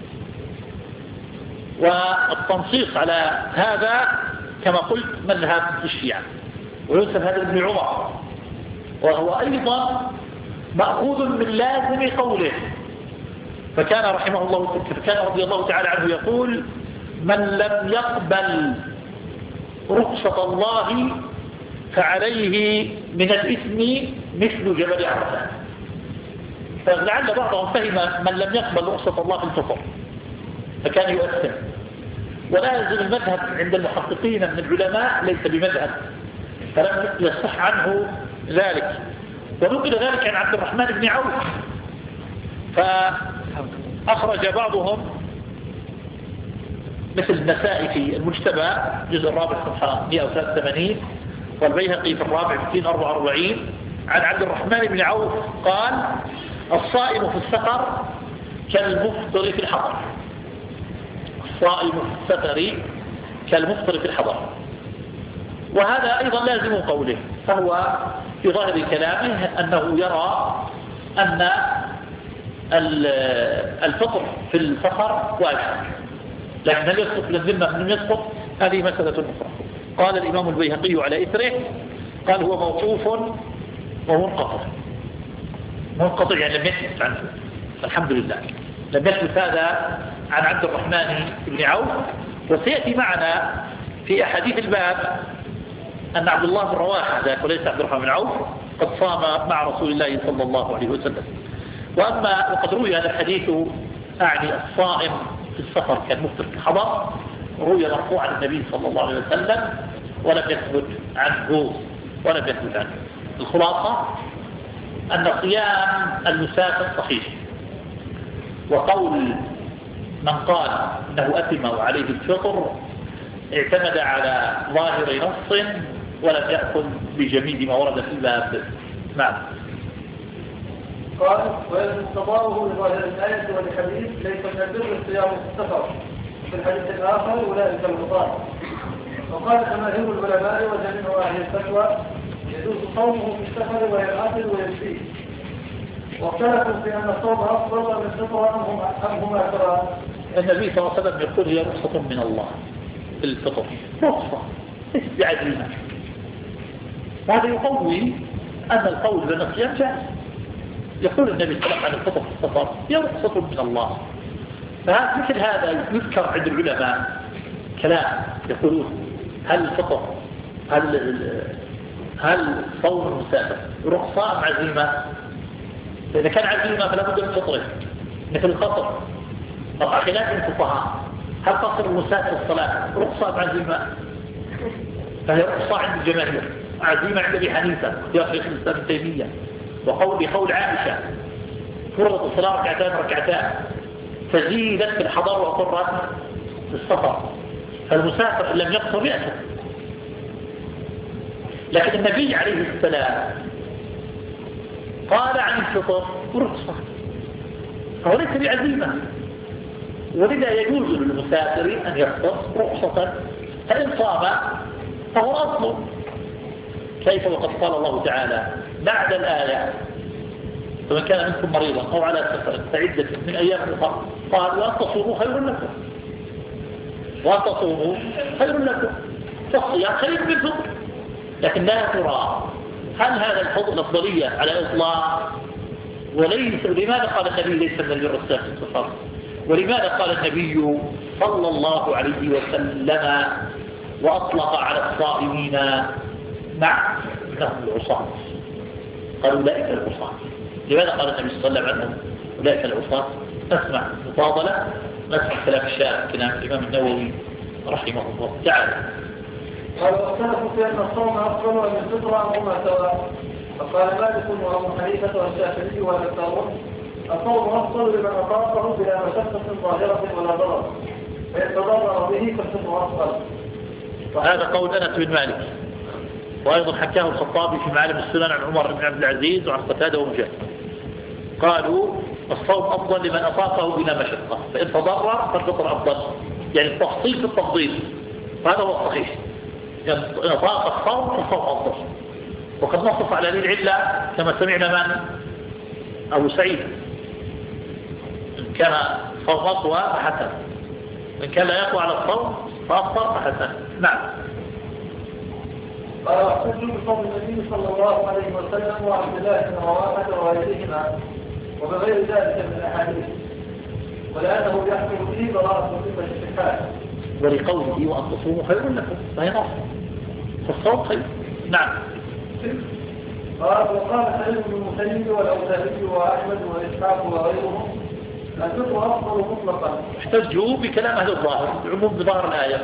S1: والتنصيص على هذا كما قلت مذهب الشيعة، وينسب هذا ابن عمر، وهو أيضا مأخوذ من لازم قوله. فكان رحمه الله فكان رضي الله تعالى عنه يقول: من لم يقبل رخصة الله فعليه من الإثم مثل جبل عرفات. فلعل بعضهم فهم من لم يقبل رخصة الله في الكفر فكان يؤثر. ولازم المذهب عند المحققين من العلماء ليس بمذهب، فلم يصح عنه ذلك. ونقل ذلك عن عبد الرحمن بن عوف، فأخرج بعضهم مثل النسائي في المجتبى الجزء الرابع صفحة مئة وثلاثة وثمانين، والبيهقي في الرابع مئتين وأربعة وأربعين عن عبد الرحمن بن عوف قال: الصائم في السفر كالمفطر في الحضر، الصائم في السفر كالمفطر في الحضر. وهذا أيضا لازم قوله، فهو في ظاهر كلامه أنه يرى أن الفطر في السفر واجب، لكن هل يسقط للذمة من يسقط؟ هذه مسألة أخرى. قال الإمام البيهقي على إثره، قال هو موقوف ومنقطع. منقطع يعني لم يثبت عنه، الحمد لله لم يثبت هذا عن عبد الرحمن بن عوف. وسيأتي معنا في أحاديث الباب أن عبد الله بن رواحة ذاك وليس عبد الرحمن بن عوف قد صام مع رسول الله صلى الله عليه وسلم. وأما وقد روي هذا الحديث أعني الصائم في السفر كالمفطر في الحضر، روي مرفوعا عن النبي صلى الله عليه وسلم ولم يثبت عنه ولم يثبت عنه. الخلاصة أن صيام المسافر صحيح، وقول من قال إنه أثم وعليه الفطر اعتمد على ظاهر نص ولم يأخذ بجميع ما ورد في الباب. نعم.
S2: قال ويجب قضاؤه لظاهر الآية والحديث ليس من البر الصيام في السفر، في الحديث الآخر أولئك البطال. وقال جماهير العلماء وجميع أهل الفتوى يجوز صومه في السفر وينعقد ويجزيه. واختلفوا في أن الصوم أفضل من الفطر أم هما ترى.
S1: النبي صلى الله عليه وسلم يقول هي رخصة من الله الفطر، رخصة ليس بعزيمة. وهذا يقوي أن القول بأن الصيام جائز. يقول النبي صلى الله عليه وسلم عن الفطر في السفر هي رخصة من الله. فمثل هذا يذكر عند العلماء كلام يقولون هل الفطر هل هل صوم المسافر رخصة أم عزيمة؟ إذا كان عزيمة فلا بد من فطره مثل القصر. طبعا خلاف الفقهاء هل قصر المسافر الصلاة رخصة أم عزيمة؟ فهي رخصة عند الجماهير، عزيمة عند أبي حنيفة يا شيخ الإسلام ابن تيمية. وقول بقول عائشة فرضت الصلاة ركعتان ركعتان فزيدت في الحضر وقرت في السفر، فالمسافر إن لم يقصر يأثم. لكن النبي عليه السلام قال عن الفطر رخصة، فهو ليس بعزيمة، ولذا يجوز للمسافر أن يفطر رخصة، فإن صام فهو أصل. كيف وقد قال الله تعالى بعد الآية فمن كان منكم مريضا أو على سفر فعدة من أيام أخرى قال وأن تصوموا خير لكم، وأن تصوموا خير لكم، فالصيام خير من الفطر. لكن لا ترى هل هذا الفضل الأفضلية على الإطلاق؟ وليس. لماذا قال النبي ليس من البر الصيام في السفر؟ ولماذا قال النبي صلى الله عليه وسلم وأطلق على الصائمين مع انهم العصاة؟ قال أولئك العصاة. لماذا قال النبي صلى الله عليه وسلم عنهم أولئك العصاة؟ نسمع مفاضلة، نسمع كلام الشارع كلام الإمام النووي رحمه الله تعالى.
S2: قال واختلفوا في أن الصوم أفضل وأن الفطر أمهما سواء. فقال مالك وأبو حنيفة والشافعي والثورة الصوم أفضل لمن أطاقه بلا مشقة ظاهرة ولا ضرر، فإن تضرر به فالفطر أفضل.
S1: هذا قول أنس بن مالك، وأيضا حكاه الخطابي في معالم السنن عن عمر بن عبد العزيز وعن قتادة ومجاهد. قالوا الصوم أفضل لمن أطاقه بلا مشقة، فإن تضرر فالفطر أفضل. يعني التفصيل في التفضيل، هذا هو الصحيح. يعني إن أطاق الصوم فالصوم أفضل. وقد نصف على هذه العلة كما سمعنا من أبو سعيد، إن كان صوم أقوى فحسن، إن كان لا يقوى على الصوم فأفضل فحسن. نعم.
S2: قال واحتجوا بقول النبي صلى الله عليه وسلم وعبد الله بن رواحة وغيرهما وبغير ذلك من الأحاديث، ولأنه يحكم به براءة ذمة الصحة.
S1: ولقوله وأن تصوموا خير لكم، فهي نص فالصوم خير. نعم.
S2: قال وقال سعيد بن المسيب والأوزاعي وأحمد وإسحاق وغيرهم الفطر أفضل مطلقا. احتجوا
S1: بكلام أهل الظاهر بعموم بظاهر الآية،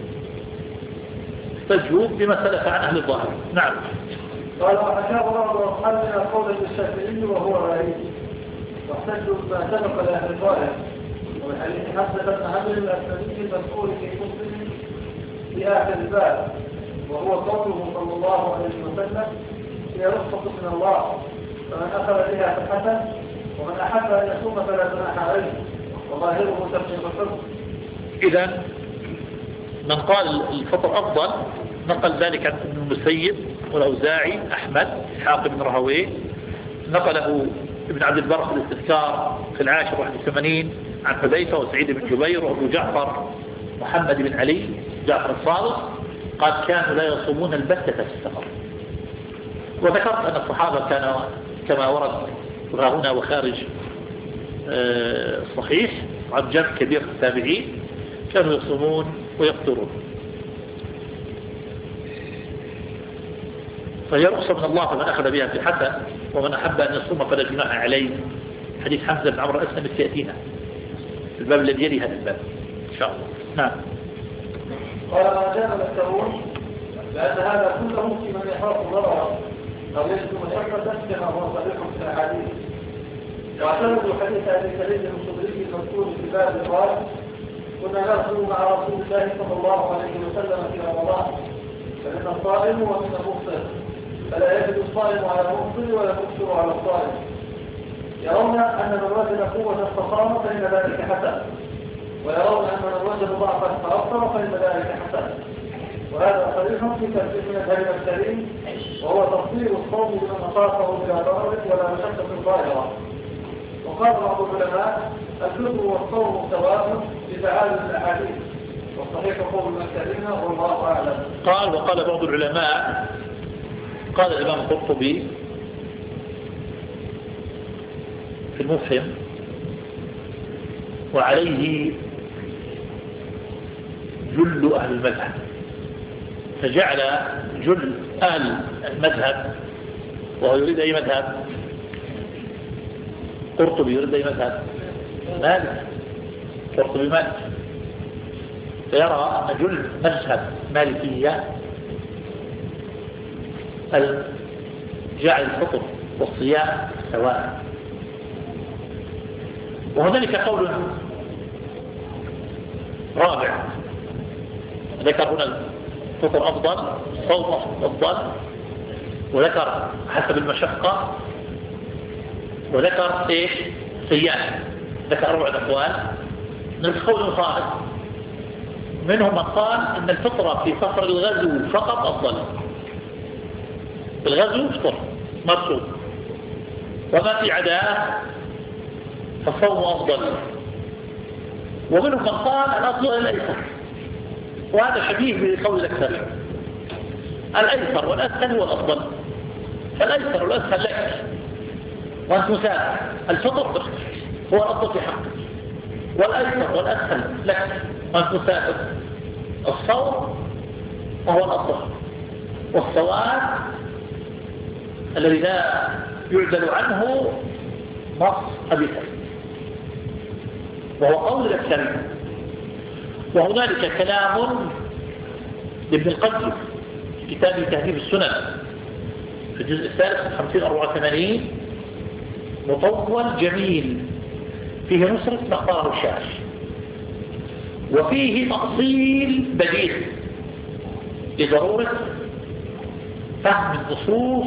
S1: احتجوا بما سلف عن أهل الظاهر. نعم.
S2: قال وحكى بعض أصحابنا قولا للشافعي وهو غريب، واحتجوا بما سبق لأهل الظاهر ومن حديث حسن بن عمرو الأسلمي المذكور في مسلم في آخر الباب، وهو قوله صلى الله عليه وسلم هي رخصة من الله فمن أخذ بها فحسن ومن أحب أن يصوم فلا جناح عليه وظاهره تفسير الحكم.
S1: إذا من قال الفطر أفضل نقل ذلك عن ابن المسيب والأوزاعي أحمد إسحاق بن راهويه، نقله ابن عبد البر في الاستذكار في العاشر واحد وثمانين عن حذيفة وسعيد بن جبير وأبو جعفر محمد بن علي جعفر الصادق قال كانوا لا يصومون البتة في السفر. وذكرت أن الصحابة كانوا كما ورد هنا وخارج الصحيح عن جمع كبير من التابعين كانوا يصومون ويفطرون. فهي رخصة من الله فمن أخذ بها في حسن ومن أحب أن يصوم فلا جناح عليه. حديث حمزة بن عمرو الأسلمي سيأتينا في الباب الذي يلي هذا الباب إن شاء الله. نعم.
S2: قال ما جاء مكتبون لأن هذا كله في من يخاف ضررا أو يجد مشقة كما هو صريح في الأحاديث. واعتمدوا حديث أبي سعيد الخدري المذكور في باب قال كنا نخرج مع رسول الله صلى الله عليه وسلم في رمضان فمن الصائم ومن المفطر فلا يجد الصائم على المفطر ولا المفطر على الصائم. يرون أن من وجد قوة فصام فإن ذلك حسن، ويرون أن من وجد ضعفا فأفطر فإن ذلك حسن. وهذا صريح في تفسير مذهب الكريم وهو تفسير الصوم بمن خافه بلا ضرر ولا مشقة ظاهرة. وقال بعض العلماء الفطر والصوم سواء بتعالي الأحاديث والصحيح قول المكتبين والله أعلم.
S1: قال وقال بعض العلماء قال الإمام القرطبي في المفهم وعليه جل أهل المذهب، فجعل جل أهل المذهب وهو يريد أي مذهب؟ قرطبي يريد أي مذهب؟ مالك. قرطبي مالك، فيرى أن جل مذهب مالكية جعل الفطر والصيام سواء. وهنالك قول رابع ذكر هنا الفطر أفضل، الصوم أفضل، وذكر حسب المشقة، وذكر إيش؟ صيام، ذكر أربع أقوال. من القول الخامس منهم من قال إن الفطرة في سفر الغزو فقط أفضل، الغزو فطر مرسوم، وما في عداء فالصوم أفضل. ومنهم من قال الأفضل الأيسر، وهذا شبيه بقول الأكثر، الأيسر والأسهل هو الأفضل، فالأيسر والأسهل لك وأنت مسافر، الفطر هو الأفضل في حقك، والأيسر والأسهل لك وأنت مسافر، الصوم وهو الأفضل، والصواب الذي لا يعدل عنه نص أبي سعيد وهو قول الأكثر. وهنالك كلام لابن القيم في كتاب تهذيب السنن في الجزء الثالث خمسين أربعة وثمانين مطول جميل فيه نصرة ما اختاره الشارح، وفيه تأصيل بديل لضرورة فهم النصوص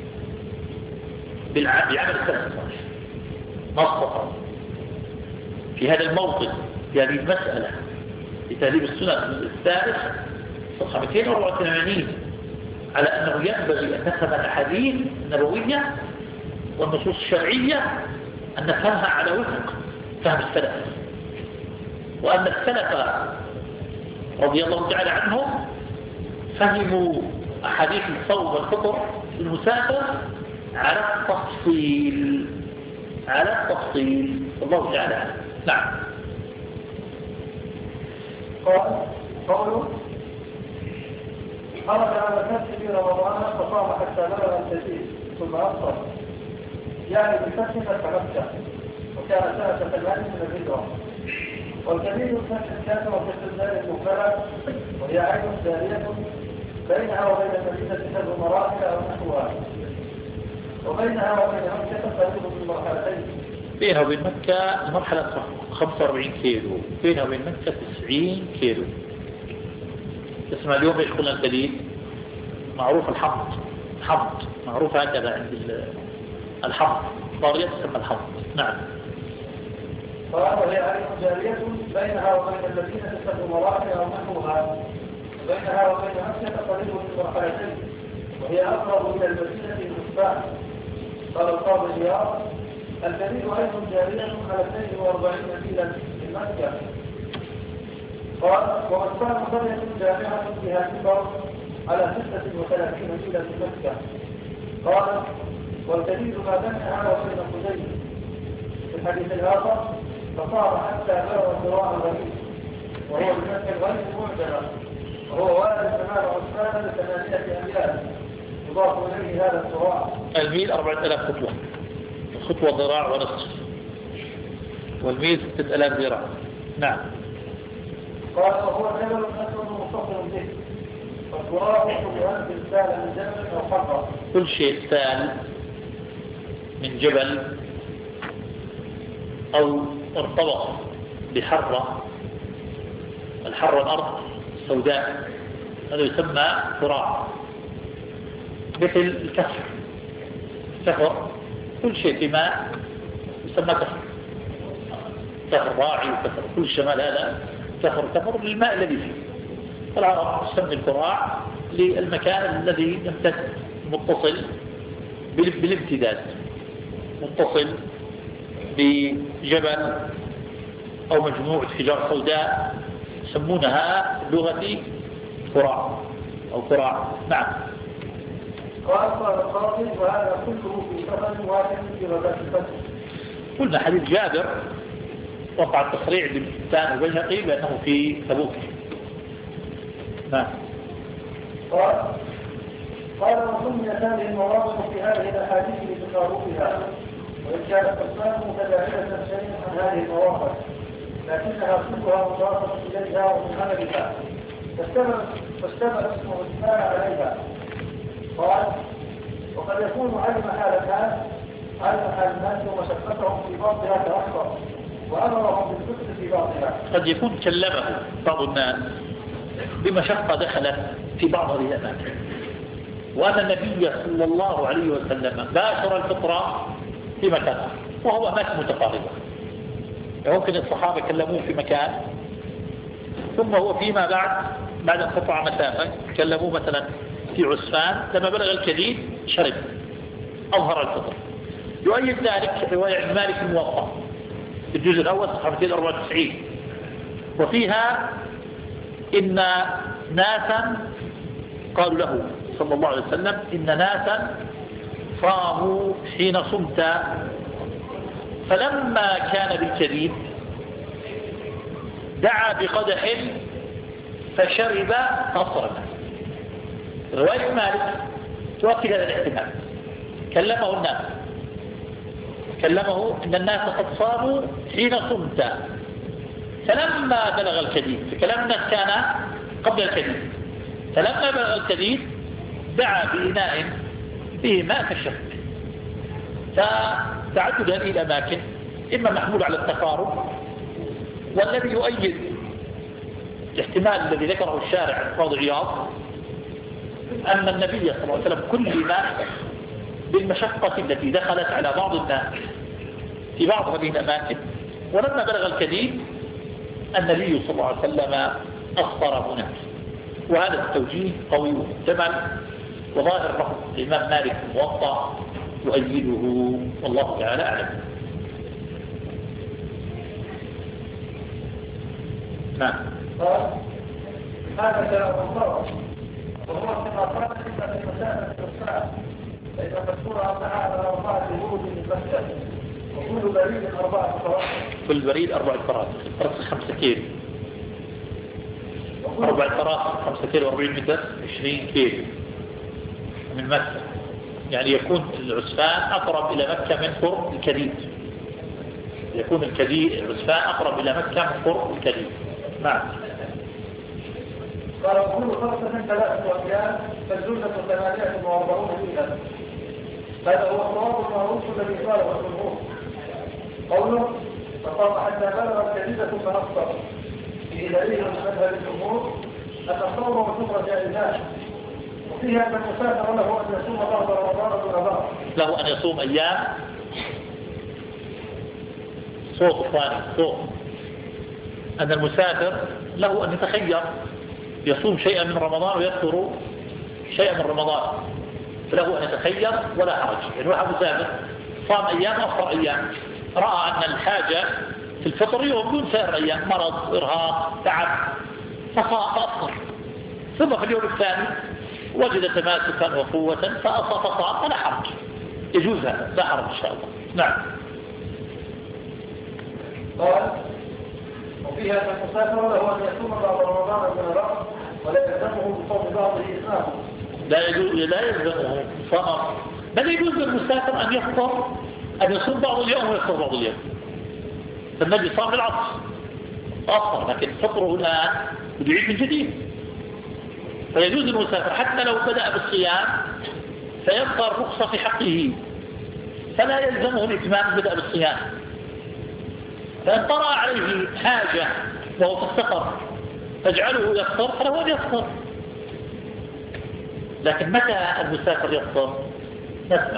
S1: بعمل السلف الصالح. نصا في هذا الموطن في هذه المسألة في تهذيب السنن الجزء الثالث صفحة مئتين وأربعة وثمانين على أنه ينبغي أن نفهم الأحاديث النبوية والنصوص الشرعية أن نفهمها على وفق فهم السلف، وأن السلف رضي الله تعالى عنهم فهموا أحاديث الصوم والفطر المسافر على التفصيل على التفصيل والله تعالى عنه. نعم.
S2: قال قوله خرج على الفتح في رمضان فصام حتى بلغ الجديد ثم أفطر، يعني بالفتح فتمكن، وكان سنة ثمان من الهجرة. والجديد الفتح كان وفتح الدار المكبرة وهي عين دارية بينها وبين المدينة كذا مراحل أو نحوها، وبينها وبين مكة قريب من مرحلتين.
S1: بينها وبين مكة مرحلة خمسة وأربعين كيلو، بينها وبين مكة تسعين كيلو. اسمع اليوم ايش قلنا الجديد؟ معروف الحمض، حمض معروف هكذا عند الحمض طارية تسمى الحوض. نعم.
S2: قال وهي عين جارية بينها وبين المدينة ستة مراحل أو نحوها، وبينها وبين مكة قريب من مرحلتين، وهي أقرب إلى المدينة المصباح. قال القاضي عياض الجليل عين جارية على اثنين وأربعين ميلا من مكة. قال ومصباح قرية جامعة فيها كبر على ستة وثلاثين ميلا من مكة. قال والجليل ما بينها وبين خزيمة. في الحديث الآخر فصار حتى بلغ الذراع الغريب وهو بمكة الغريب معجمة، وهو وارد شمال عثمان لثمانية أميال يضاف إليه هذا الذراع.
S1: الميل أربعة آلاف خطوة، خطوة ذراع ونصف، والميل ستة آلاف ذراع. نعم.
S2: قال وهو جبل أسود متصل به، فالذراع يحب أن سال من جبل أو حرة.
S1: كل شيء سال من جبل أو ارتبط بحرة، الحرة الأرض السوداء، هذا يسمى ذراع. مثل الكفر، كفر كل شيء في ماء يسمى كفر، كفر راعي وكفر كل الشمال هذا كفر، كفر للماء الذي فيه. العرب تسمي الذراع للمكان الذي يمتد متصل بالامتداد، متصل بجبل أو مجموعة حجار سوداء يسمونها لغة قراع أو قراع. نعم.
S2: قال قال القاضي وهذا كله في سفر واحد في غزاة الفتح.
S1: قلنا حديث جابر وقع التصريع بالتان وبيهقي بأنه في تبوك. نعم.
S2: قال قال وسميت هذه المواضع في هذه الأحاديث بتقاربها، وإن كانت أسماء متداخلة شيئا عن هذه المواقع، لكنها كلها مضافة إليها ومن عملها، فاشتمل اسم عثمان عليها. قال وقد يكون علم حال الناس علم حال الناس ومشقتهم في بعضها تأخر وأمرهم بالفكر في بعضها.
S1: قد يكون كلمه بعض الناس بمشقة دخلت في بعض هذه الأماكن، وأن النبي صلى الله عليه وسلم باشر الفطرة في مكان وهو أماكن متقاربة. يمكن الصحابة كلموه في مكان ثم هو فيما بعد بعد أن قطع مسافة كلموه مثلا في عسفان، لما بلغ الكديد شرب أظهر الفطر. يؤيد ذلك رواية عن مالك الموطأ في الجزء الأول صفحة مئتين وأربعة وتسعين، وفيها إن ناسا قالوا له صلى الله عليه وسلم إن ناسا صاموا حين صمت، فلما كان بالكديد دعا بقدح فشرب فأصر الناس. رواية مالك تؤكد هذا الاحتمال. كلمه الناس كلمه إن الناس قد صاموا حين صمت، فلما بلغ الكديد، فكلام الناس كان قبل الكديد، فلما بلغ الكديد دعا بإناء فيه ماء فشرب. فتعدد هذه الأماكن إما محمول على التقارب، والذي يؤيد الاحتمال الذي ذكره الشارع القاضي عياض أن النبي صلى الله عليه وسلم كل ما بالمشقة التي دخلت على بعض الناس في بعض هذه الأماكن، ولما بلغ الكديد النبي صلى الله عليه وسلم أفطر هناك. وهذا التوجيه قوي ومحتمل، وظاهر له الإمام مالك الموطأ يؤيده، والله تعالى أعلم. نعم.
S2: هذا كلام الله، وهو كما قال إلا في مسافة الساعة، فإذا مذكورها تعالى أربعة برود من مكة، وكل بريد أربعة فرات.
S1: كل بريد أربعة فرات، فرات خمسة كيلو. أربعة فرات خمسة كيلو وأربعين متر، عشرين كيلو من مكة. يعني يكون العسفان أقرب إلى مكة من قرب الكديد، يكون الكديد العسفان أقرب إلى مكة من قرب الكديد. نعم.
S2: قال وكل خمسة ثلاثة أميال فالجملة ثمانية وأربعون ميلا. هذا هو الصواب المعروف الذي قاله الجمهور. قوله فقام حتى بلغ الكديد ثم أفطر، في دليل من مذهب الجمهور أن الصوم والفطر جائزان، وفيها أن المسافر له أن يصوم بعض رمضان دون بعض.
S1: له أن يصوم أيام صوت ثاني صوت أن المسافر له أن يتخير يصوم شيئا من رمضان ويكثر شيئا من رمضان، فله أن يتخير ولا حرج. يعني واحد مسافر صام أيام أفطر أيام، رأى أن الحاجة في الفطر يوم دون سائر أيام، مرض إرهاق تعب فصام فأفطر، ثم في اليوم الثاني وجد تماسكا وقوة فصام فلا حرج، يجوز هذا لا حرج إن شاء الله. نعم.
S2: قال وفيها أن المسافر له أن يصوم بعض رمضان من الرأس ولا يلزمه بصوم بعضه إسلامه.
S1: لا يجوز لا يلزمه صوم، بل يجوز للمسافر أن يفطر أن يصوم بعض اليوم ويفطر بعض اليوم. فالنبي صام العصر أفطر، لكن فطره الآن يعيد من جديد، فيجوز للمسافر حتى لو بدأ بالصيام فيبقى الرخصة في حقه، فلا يلزمه الإتمام بدأ بالصيام. فإن طرأ عليه حاجة وهو في السفر تجعله يفطر فله أن يفطر، لكن متى المسافر يفطر؟ نسمع.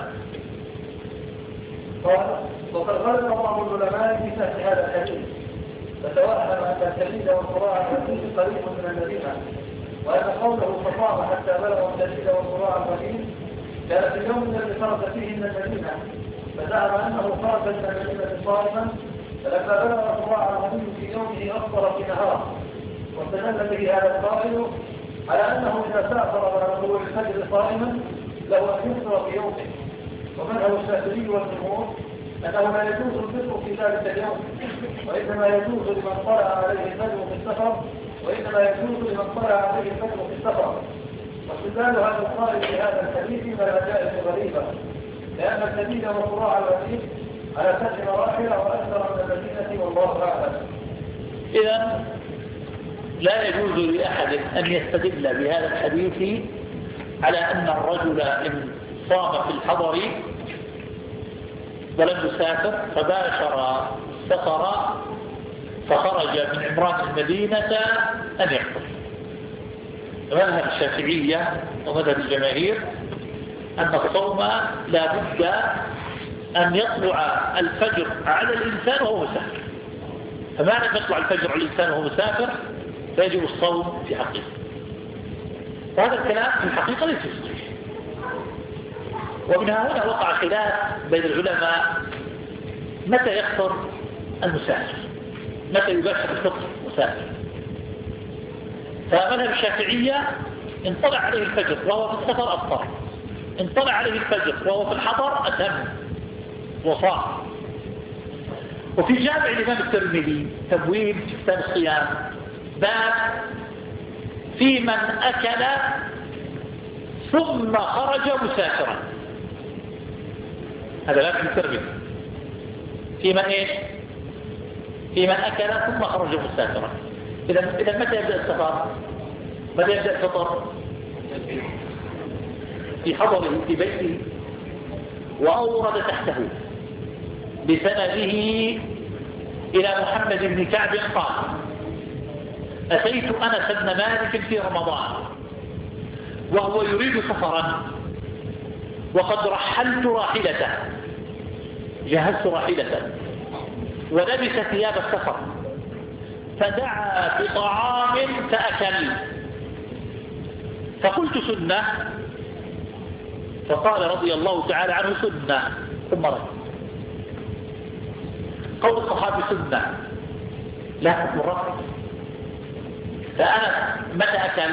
S2: قال وقد غلب بعض العلماء في فهم هذا الحديث، فتوهم أن التلميذ والقراء المدين قريب من المدينة، وأن قوله فصام حتى بلغ التلميذ والقراء المدين كان في اليوم الذي خرج فيه من المدينة، فزعم أنه خرج من المدينة صائما، فلما بلغ القراء المدين في يومه أفطر في نهار، واستدل به هذا القائل على أنه إذا سافر بعد طلوع الفجر صائما له أن يفطر في يومه. ومنه الشافعي والجمهور أنه لا يجوز الفطر في ذلك اليوم، وإنما يجوز لمن طلع عليه الفجر في السفر وإنما يجوز لمن طلع عليه الفجر في السفر. واستدلال هذا القائل بهذا الحديث من العجائز غريبة، لأن السبيل وصراع الوحيد على سبع مراحل وأكثر من المدينة والله أعلم.
S1: إذا لا يجوز لأحد أن يستدل بهذا الحديث على أن الرجل إن صام في الحضر ولم يسافر فباشر السفر فخرج من عمران المدينة أن يفطر. مذهب الشافعية ومذهب الجماهير أن الصوم لا بد أن يطلع الفجر على الإنسان وهو مسافر، فما لم يطلع الفجر على الإنسان وهو مسافر فيجب الصوم في حقيقة. وهذا الكلام في الحقيقة ليس صحيح، ومن هنا وقع خلاف بين العلماء متى يفطر المسافر، متى يباشر الفطر المسافر. فمذهب الشافعية إن طلع عليه الفجر وهو في السفر أفطر، إن طلع عليه الفجر وهو في الحضر أتم وصام. وفي جامع الإمام الترمذي تبويب كتاب الصيام باب في من أكل ثم خرج مسافرا، هذا باب الترمذي في من إيش؟ في من أكل ثم خرج مسافرا. إذا إذا متى يبدأ السفر؟ متى يبدأ الفطر؟ في حضره في بيته، وأورد تحته بسنده إلى محمد بن كعب قال أتيت أنس بن مالك في رمضان وهو يريد سفرا وقد رحلت راحلته، جهزت راحلته ولبس ثياب السفر فدعا بطعام فأكل، فقلت سنة، فقال رضي الله تعالى عنه سنة ثم رد. قول الصحابي سنة لا حكم الرفض. فأنا متى أكل؟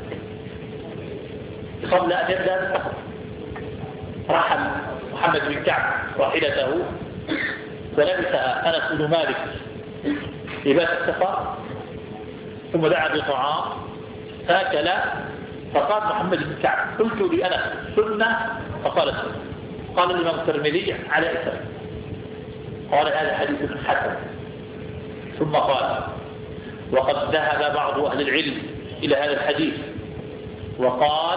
S1: قبل أن يبدأ السفر رحل محمد بن كعب راحلته ولبس أنس بن مالك لباس السفر ثم دعا بطعام فأكل، فقال محمد بن كعب قلت لأنس سنة، فقال سنة. قال الإمام الترمذي على إثر، قال هذا حديث حسن. ثم قال وقد ذهب بعض أهل العلم إلى هذا الحديث وقال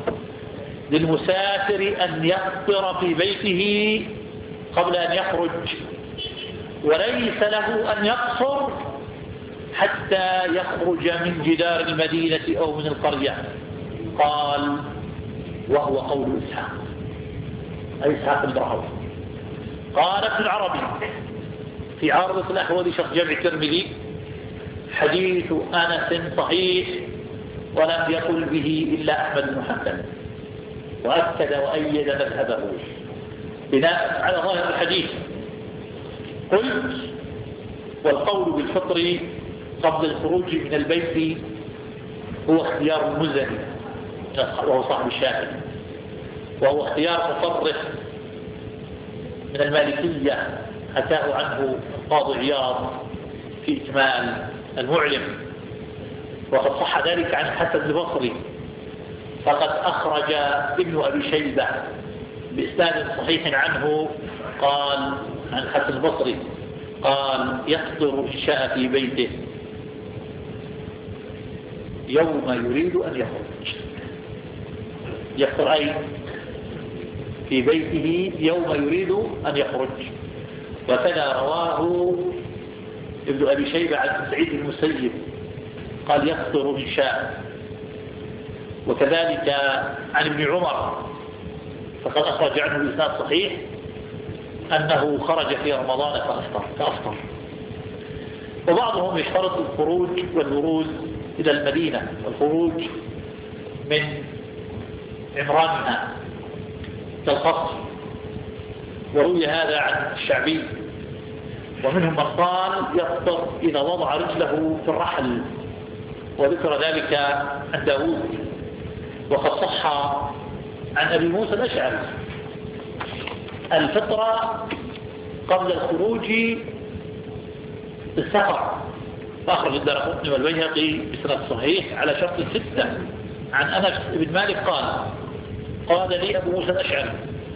S1: للمسافر أن يفطر في بيته قبل أن يخرج، وليس له أن يقصر حتى يخرج من جدار المدينة أو من القرية. قال وهو قول إسحاق أي إسحاق بن راهويه. قال ابن العربي في عارضة الأحوال شرح جامع الترمذي حديث أنس صحيح ولم يقل به إلا أحمد بن حنبل، وأكد وأيد مذهبه بناء على ظاهر الحديث. قلت: والقول بالفطر قبل الخروج من البيت هو اختيار المزني وهو صاحب الشافعي، وهو اختيار مفرط من المالكية حكاه عنه القاضي عياض في إكمال المعلم، وقد صح ذلك عن الحسن البصري، فقد أخرج ابن أبي شيبة بإسناد صحيح عنه قال عن الحسن البصري قال: يفطر إن شاء في بيته يوم يريد أن يخرج. يفطر أي في بيته يوم يريد أن يخرج. وكذا رواه ابن أبي شيبة عن سعيد بن المسيب قال: يفطر إن شاء. وكذلك عن ابن عمر فقد أخرج عنه بإسناد صحيح أنه خرج في رمضان فأفطر فأفطر. وبعضهم يشترط الخروج والورود إلى المدينة والخروج من عمرانها كالقصر، وروي هذا عن الشعبي. ومنهم من قال يفطر إذا وضع رجله في الرحل، وذكر ذلك عن داود. وقد صح عن أبي موسى الأشعري الفطرة قبل الخروج بالسفر، فأخرج الدارقطني والبيهقي بسند صحيح على شرط الستة عن أنس بن مالك قال: قال لي أبو موسى الأشعري: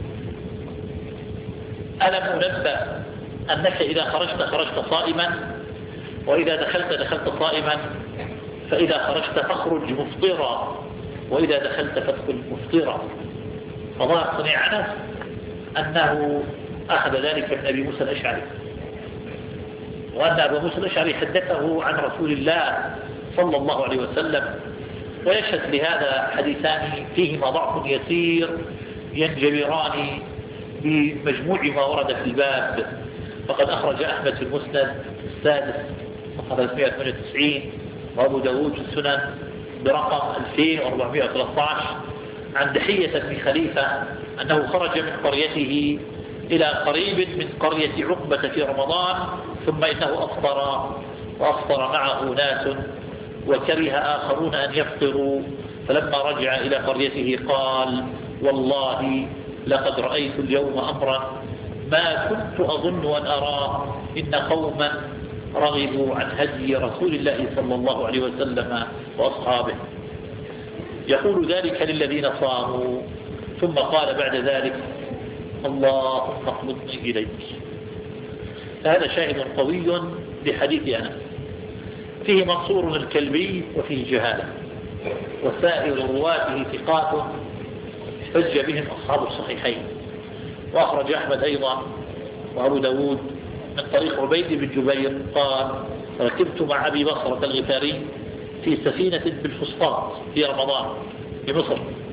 S1: ألم أنبأ أنك إذا خرجت خرجت صائما، وإذا دخلت دخلت صائما، فإذا خرجت فاخرج مفطرا، وإذا دخلت فادخل مفطرا. فظهر صنيع أنس أنه أخذ ذلك من أبي موسى الأشعري، وأن أبو موسى الأشعري حدثه عن رسول الله صلى الله عليه وسلم. ويشهد لهذا حديثان فيهما ضعف يسير ينجبران بمجموع ما ورد في الباب. فقد أخرج أحمد في المسند السادس ثلاثمائة وثمانية وتسعين، وأبو داود في السنن برقم ألفين وأربعمائة وثلاثة عشر عن دحية بن خليفة أنه خرج من قريته إلى قريب من قرية عقبة في رمضان، ثم إنه أفطر وأفطر معه ناس، وكره آخرون أن يفطروا، فلما رجع إلى قريته قال: والله لقد رأيت اليوم أمرا ما كنت أظن أن أراه، إن قوما رغبوا عن هدي رسول الله صلى الله عليه وسلم وأصحابه. يقول ذلك للذين صاموا، ثم قال بعد ذلك: اللهم اقبضني إليك. هذا شاهد قوي لحديث أنس، فيه منصور الكلبي وفيه جهالة، وسائر رواته ثقات احتج بهم أصحاب الصحيحين. وأخرج أحمد أيضا وأبو داود من طريق عبيد بن جبير قال: ركبت مع أبي بصرة الغفاري في سفينة بالفسطاط في رمضان في مصر،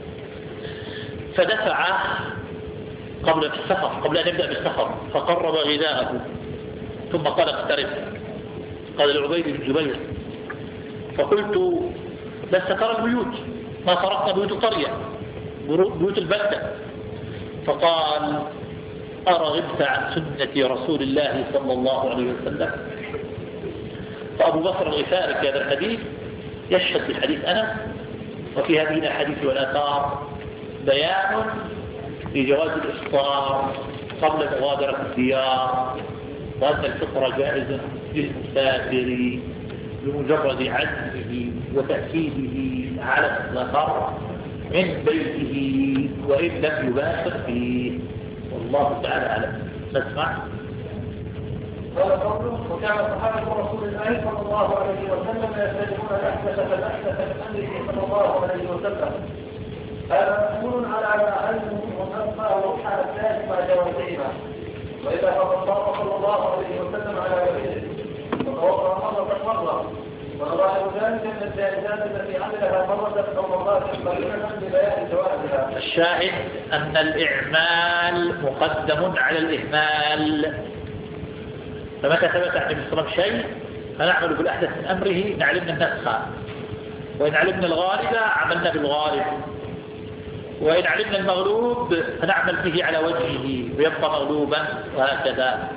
S1: فدفع قبل السفر قبل أن يبدأ بالسفر فقرب غذاءه، ثم قال: اقترب. قال لعبيد بن جبير: فقلت: لست ترى البيوت، ما فرقنا بيوت القرية بيوت البلدة. فقال: أرغبت عن سنة رسول الله صلى الله عليه وسلم؟ فأبو بكر الغفاري في هذا الحديث يشهد بحديث أنس، وفي هذه الأحاديث والآثار بيان لجواز الإفطار قبل مغادرة الديار، وأن الفطر جائز للمسافر بمجرد عزمه وتأكيده على السفر من بيته وإن لم يباشر فيه. والله تعالى أعلم. نسمع.
S2: قال قوله: وكان صحابة رسول الله صلى الله عليه وسلم يستجمعون الأحدث فالأحدث من أمره صلى الله عليه وسلم. هذا مأمون على ما علمه وتبقى روحا الثالث مع جوازهما. وإذا فقد صار صلى الله عليه وسلم على وجهه وتوقع مرة مرة، وظاهر ذلك من الجائزات التي عملها مرة أو مرات قليلة لبيان جوازها.
S1: الشاهد أن الإعمال مقدم على الإهمال، فمتى ثبت عن النبي صلى الله عليه وسلم شيء فنعمل بالأحدث من أمره نعلمنا النسخ، وإن علمنا الغالب عملنا بالغالب، وإن علمنا المغلوب فنعمل به على وجهه ويبقى مغلوبا، وهكذا.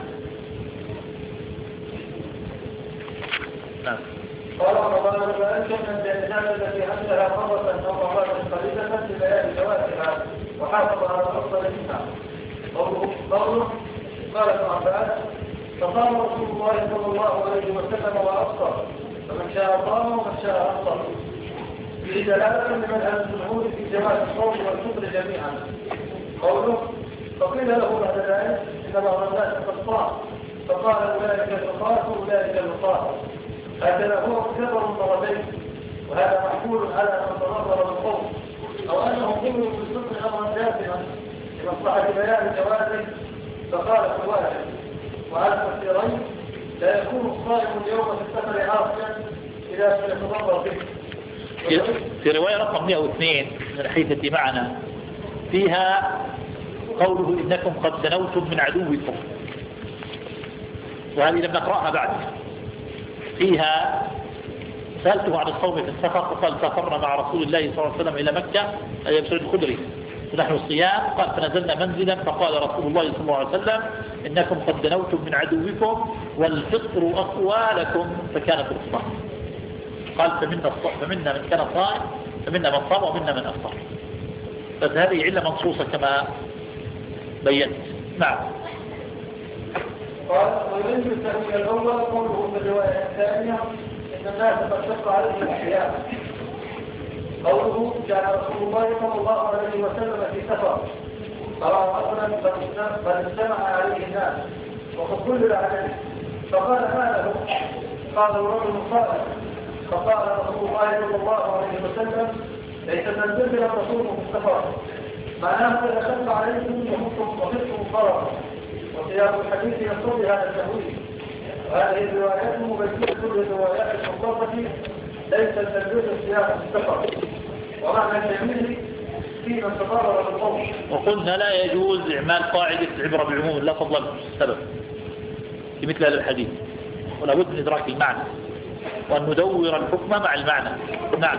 S1: نعم.
S2: قال رمضان فأنشأ من الإنسان التي أنشأها مرة أو مرات قليلة ببيان جوازها وحافظ على الأفضل منها. قوله قال ابن عباس فقام رسول الله صلى الله عليه وسلم وأفطر، فمن شاء صام ومن شاء أفطر، في دلالة لمذهب الجمهور في جواز الصوم والفطر جميعا. قوله فقيل له بعد ذلك إن بعض الناس قد صام، فقال أولئك الرقاة أولئك الرقاة. هكذا هو مكرر مرتين، وهذا محمول على من تنظر بالقول أو أنهم قبلوا بالفطر أمرا جازما لمصلحة بيان جوازه فقال في واحد. وعلى التفسيرين لا يكون الصائم اليوم في السفر عاصيا إذا لم يتضرر به.
S1: في رواية رقم مئة واثنين من الحديث معنا فيها قوله إنكم قد دنوتم من عدوكم، وهذه لم نقرأها بعد. فيها سألته عن الصوم في السفر فقال سافرنا مع رسول الله صلى الله عليه وسلم إلى مكة أي بسعود الخدري ونحن الصيام، قال فنزلنا منزلا فقال رسول الله صلى الله عليه وسلم إنكم قد دنوتم من عدوكم والفطر أقوى لكم فكانت الصلاة. قال فمنا, فمنا من كان صائم فمنا من صام ومنا من أفطر. بس هذه علة منصوصة كما بينت. نعم.
S2: قال ويريد التأويل الأول قوله في الرواية الثانية إن الناس قد شق عليهم الصيام. قوله كان رسول الله صلى الله عليه وسلم في سفر فرأى رجلا قد اجتمع عليه الناس وقد كل عليه فقال ما له؟ قال الرجل صائم. فقال رسول الله صلى الله عليه وسلم ليس من البر ان تصوموا في السفر، معناه اذا شق عليكم يمكم وفقكم ضرر. وسياق الحديث يقتضي هذا التأويل، وهذه الروايات مبينة للروايات المطلقة ليس التلبيس الصيام في السفر، ومعنى الجميل في من تضرر بالقول.
S1: وقلنا لا يجوز إعمال قاعدة العبرة بعموم لا فضل السبب في مثل هذا الحديث، ولا بد من إدراك المعنى وأن ندور الحكم مع المعنى. نعم.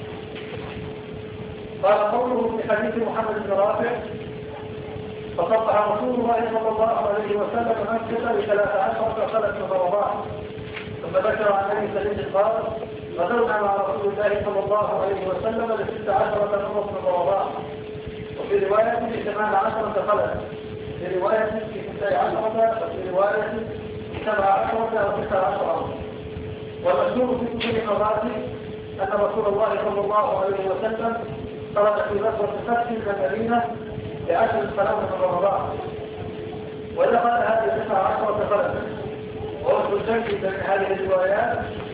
S2: قال قوله في حديث محمد بن رافع فقطع رسول الله صلى الله عليه وسلم مكة بثلاث عشرة خلت من رمضان، ثم ذكر عن ابي سعيد قال غزونا مع رسول الله صلى الله عليه وسلم لست عشرة مرة من رمضان، وفي رواية ثمان عشرة خلت، في رواية في تسع عشرة، وفي رواية سبع عشرة أو تسع عشرة. والمشهور في كل مرات أن رسول الله صلى الله عليه وسلم خرج في غزوة فتح المدينة لعشر سنوات من رمضان، ودخل هذه تسع عشرة خلفا. ووجه الجمع بين هذه الروايات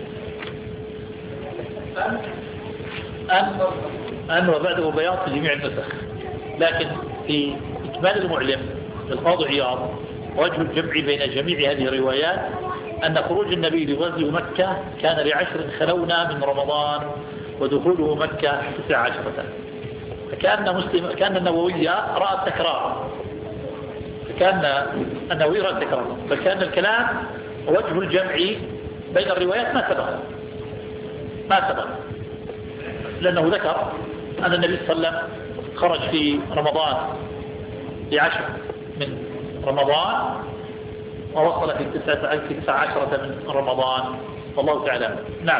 S2: أن
S1: أن أن وبعده بياض في جميع النسخ، لكن في إكمال المعلم للقاضي عياض وجه الجمع بين جميع هذه الروايات أن خروج النبي لغزو مكة كان لعشر خلونا من رمضان ودخوله مكة تسع عشرة، فكأن مسلم كان النووية رأى التكرار، فكان النووي رأى التكرار، فكان الكلام وجه الجمع بين الروايات ما سبق ما سبق لأنه ذكر أن النبي صلى الله عليه وسلم خرج في رمضان لعشر من رمضان ووصل في تسعة في تسعة عشرة من رمضان، والله تعالى. نعم.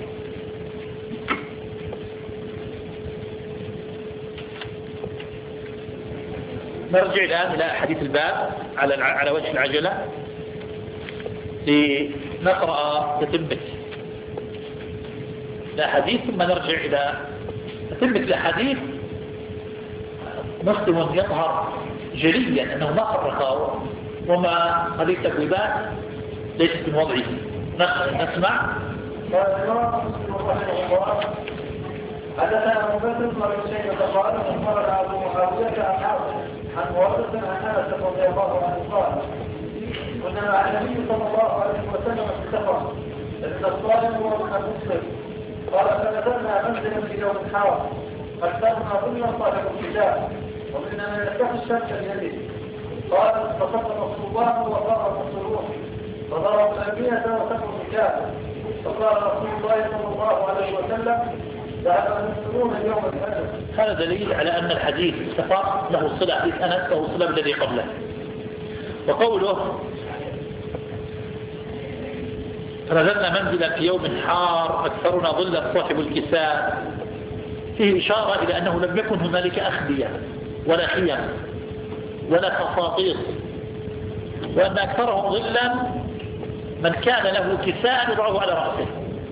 S1: نرجع الآن إلى حديث الباب على على وجه العجلة لنقرأ تتمة الأحاديث ثم نرجع إلى تتمة الأحاديث. مسلم يظهر جليا أنه ما فرقه وما هذه التكويبات ليست من وضعه. نسمع.
S2: حدثنا أبو بكر بن حسين قال أخبرنا أبو معاوية عن عاصم عن ورث عن أنس رضي الله عنه قال كنا مع النبي صلى الله عليه وسلم في السفر لأن الصائم هو من المسلم. قال فنزلنا منزلا في يوم حار فاكثرنا كنا صاحب الحجاب ومنا من يفتح الشمس بيده. قال فصدق رسول الله وقام الصروح فضرب الأنبياء وسقوا الكافر. فقال رسول الله صلى الله عليه وسلم ذهب المسلمون اليوم بأجر.
S1: هذا دليل على أن الحديث السفر له صلة حديث أنس وهو صلة بالذي قبله. وقوله نزلنا منزلا في يوم حار أكثرنا ظلا صاحب الكساء فيه إشارة إلى أنه لم يكن هنالك أخبية ولا خيم ولا خصاصيص، وأن أكثرهم ظلا من كان له كساء يضعه على رأسه.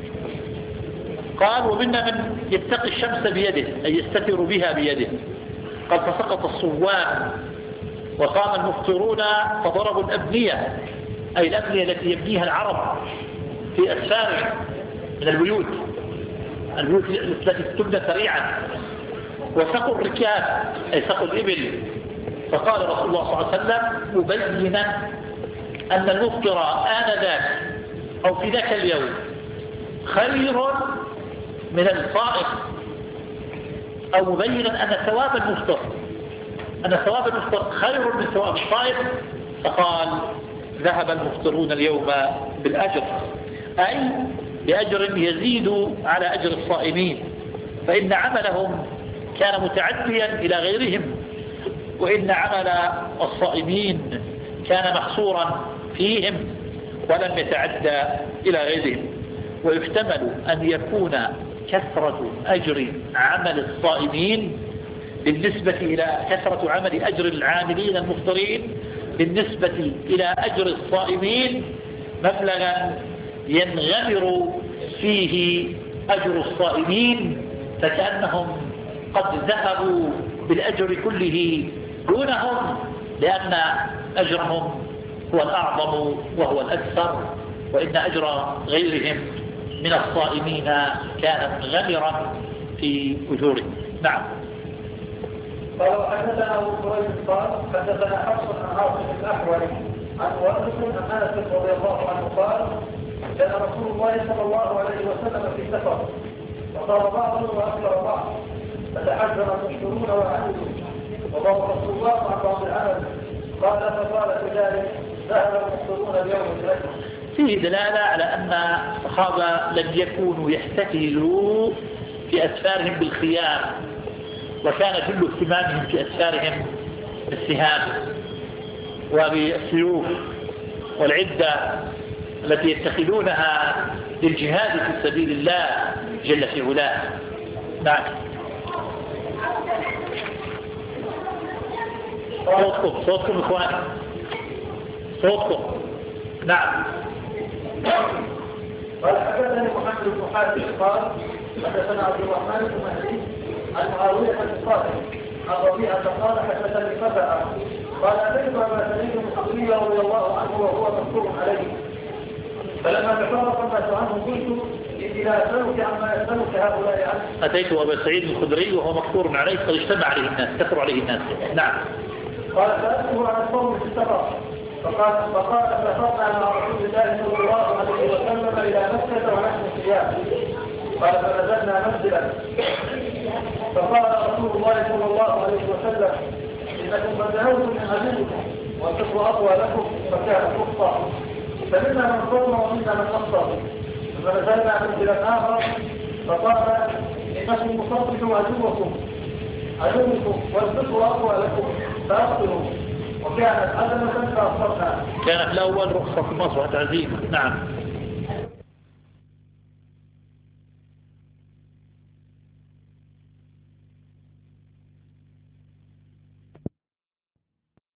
S1: قال ومنا من يتقي الشمس بيده أي يستتر بها بيده. قال فسقط الصوام وقام المفطرون فضربوا الأبنية أي الأبنية التي يبنيها العرب في أسفار من البيوت البيوت التي تبنى سريعا، وسقوا الركاب أي سقوا الإبل. فقال رسول الله صلى الله عليه وسلم مبينا أن المفطر آنذاك أو في ذاك اليوم خير من الصائم، أو مبينا أن ثواب المفطر أن ثواب المفطر خير من ثواب الصائم. فقال ذهب المفطرون اليوم بالأجر أي بأجر يزيد على أجر الصائمين، فإن عملهم كان متعديا إلى غيرهم، وإن عمل الصائمين كان محصورا فيهم ولم يتعدى إلى غيرهم. ويحتمل أن يكون كثرة أجر عمل الصائمين بالنسبة إلى كثرة عمل أجر العاملين المفطرين بالنسبة إلى أجر الصائمين مبلغا ينغمر فيه أجر الصائمين، فكأنهم قد ذهبوا بالأجر كله دونهم، لأن أجرهم هو الأعظم وهو الأكثر، وإن أجر غيرهم من الصائمين كان منغمرا في أجورهم. نعم.
S2: قال حدثنا أبو كريم قال حدثنا حفص عن عاصم الأحول عن وارث عن أنس رضي الله عنه قال كان رسول الله صلى الله عليه وسلم في سفر فصار بعضهم وأكثر بعض فتحجر المشكرون وعملوا وضرب رسول الله عن بعض العمل قال فقال بذلك ذهب المشكرون اليوم بأجر.
S1: فيه دلالة على أن الصحابة لم يكونوا يحتفلوا في أسفارهم بالخيام، وكان كل اهتمامهم في أسفارهم بالسهام وبالسيوف والعدة التي يتخذونها للجهاد في سبيل الله جل في علاه. نعم. صوتكم صوتكم إخوان صوتكم. نعم.
S2: قال حدثني محمد بن حاتم قال حدثنا عبد الرحمن بن مهدي عن معاوية بن صالح عن ربيعة قال حدثني فتى قال أتيت أبا سعيد الخدري رضي الله عنه وهو مذكور عليه فلما تفرق الناس عنه قلت إني لا أسألك عما يسألك هؤلاء عنه.
S1: أتيت أبا سعيد الخدري وهو مذكور عليه قد اجتمع عليه الناس كثر عليه الناس. نعم.
S2: قال سألته عن الصوم في السفر فقال فقال سافرنا مع رسول الله صلى الله عليه وسلم إلى مكة ونحن صيام قال فنزلنا منزلا فقال رسول الله صلى الله عليه وسلم إنكم قد دعوتم من عدوكم والكفر أقوى لكم فكان كفا فمنا من صوم ومنا من أفطر فنزلنا منزلا آخر فقال إنكم مصبحوا عدوكم عدوكم والكفر أقوى لكم فأفطروا وكانت عدمة فأفطرنا.
S1: كانت الأول رخصة مصر وتعزيم. نعم.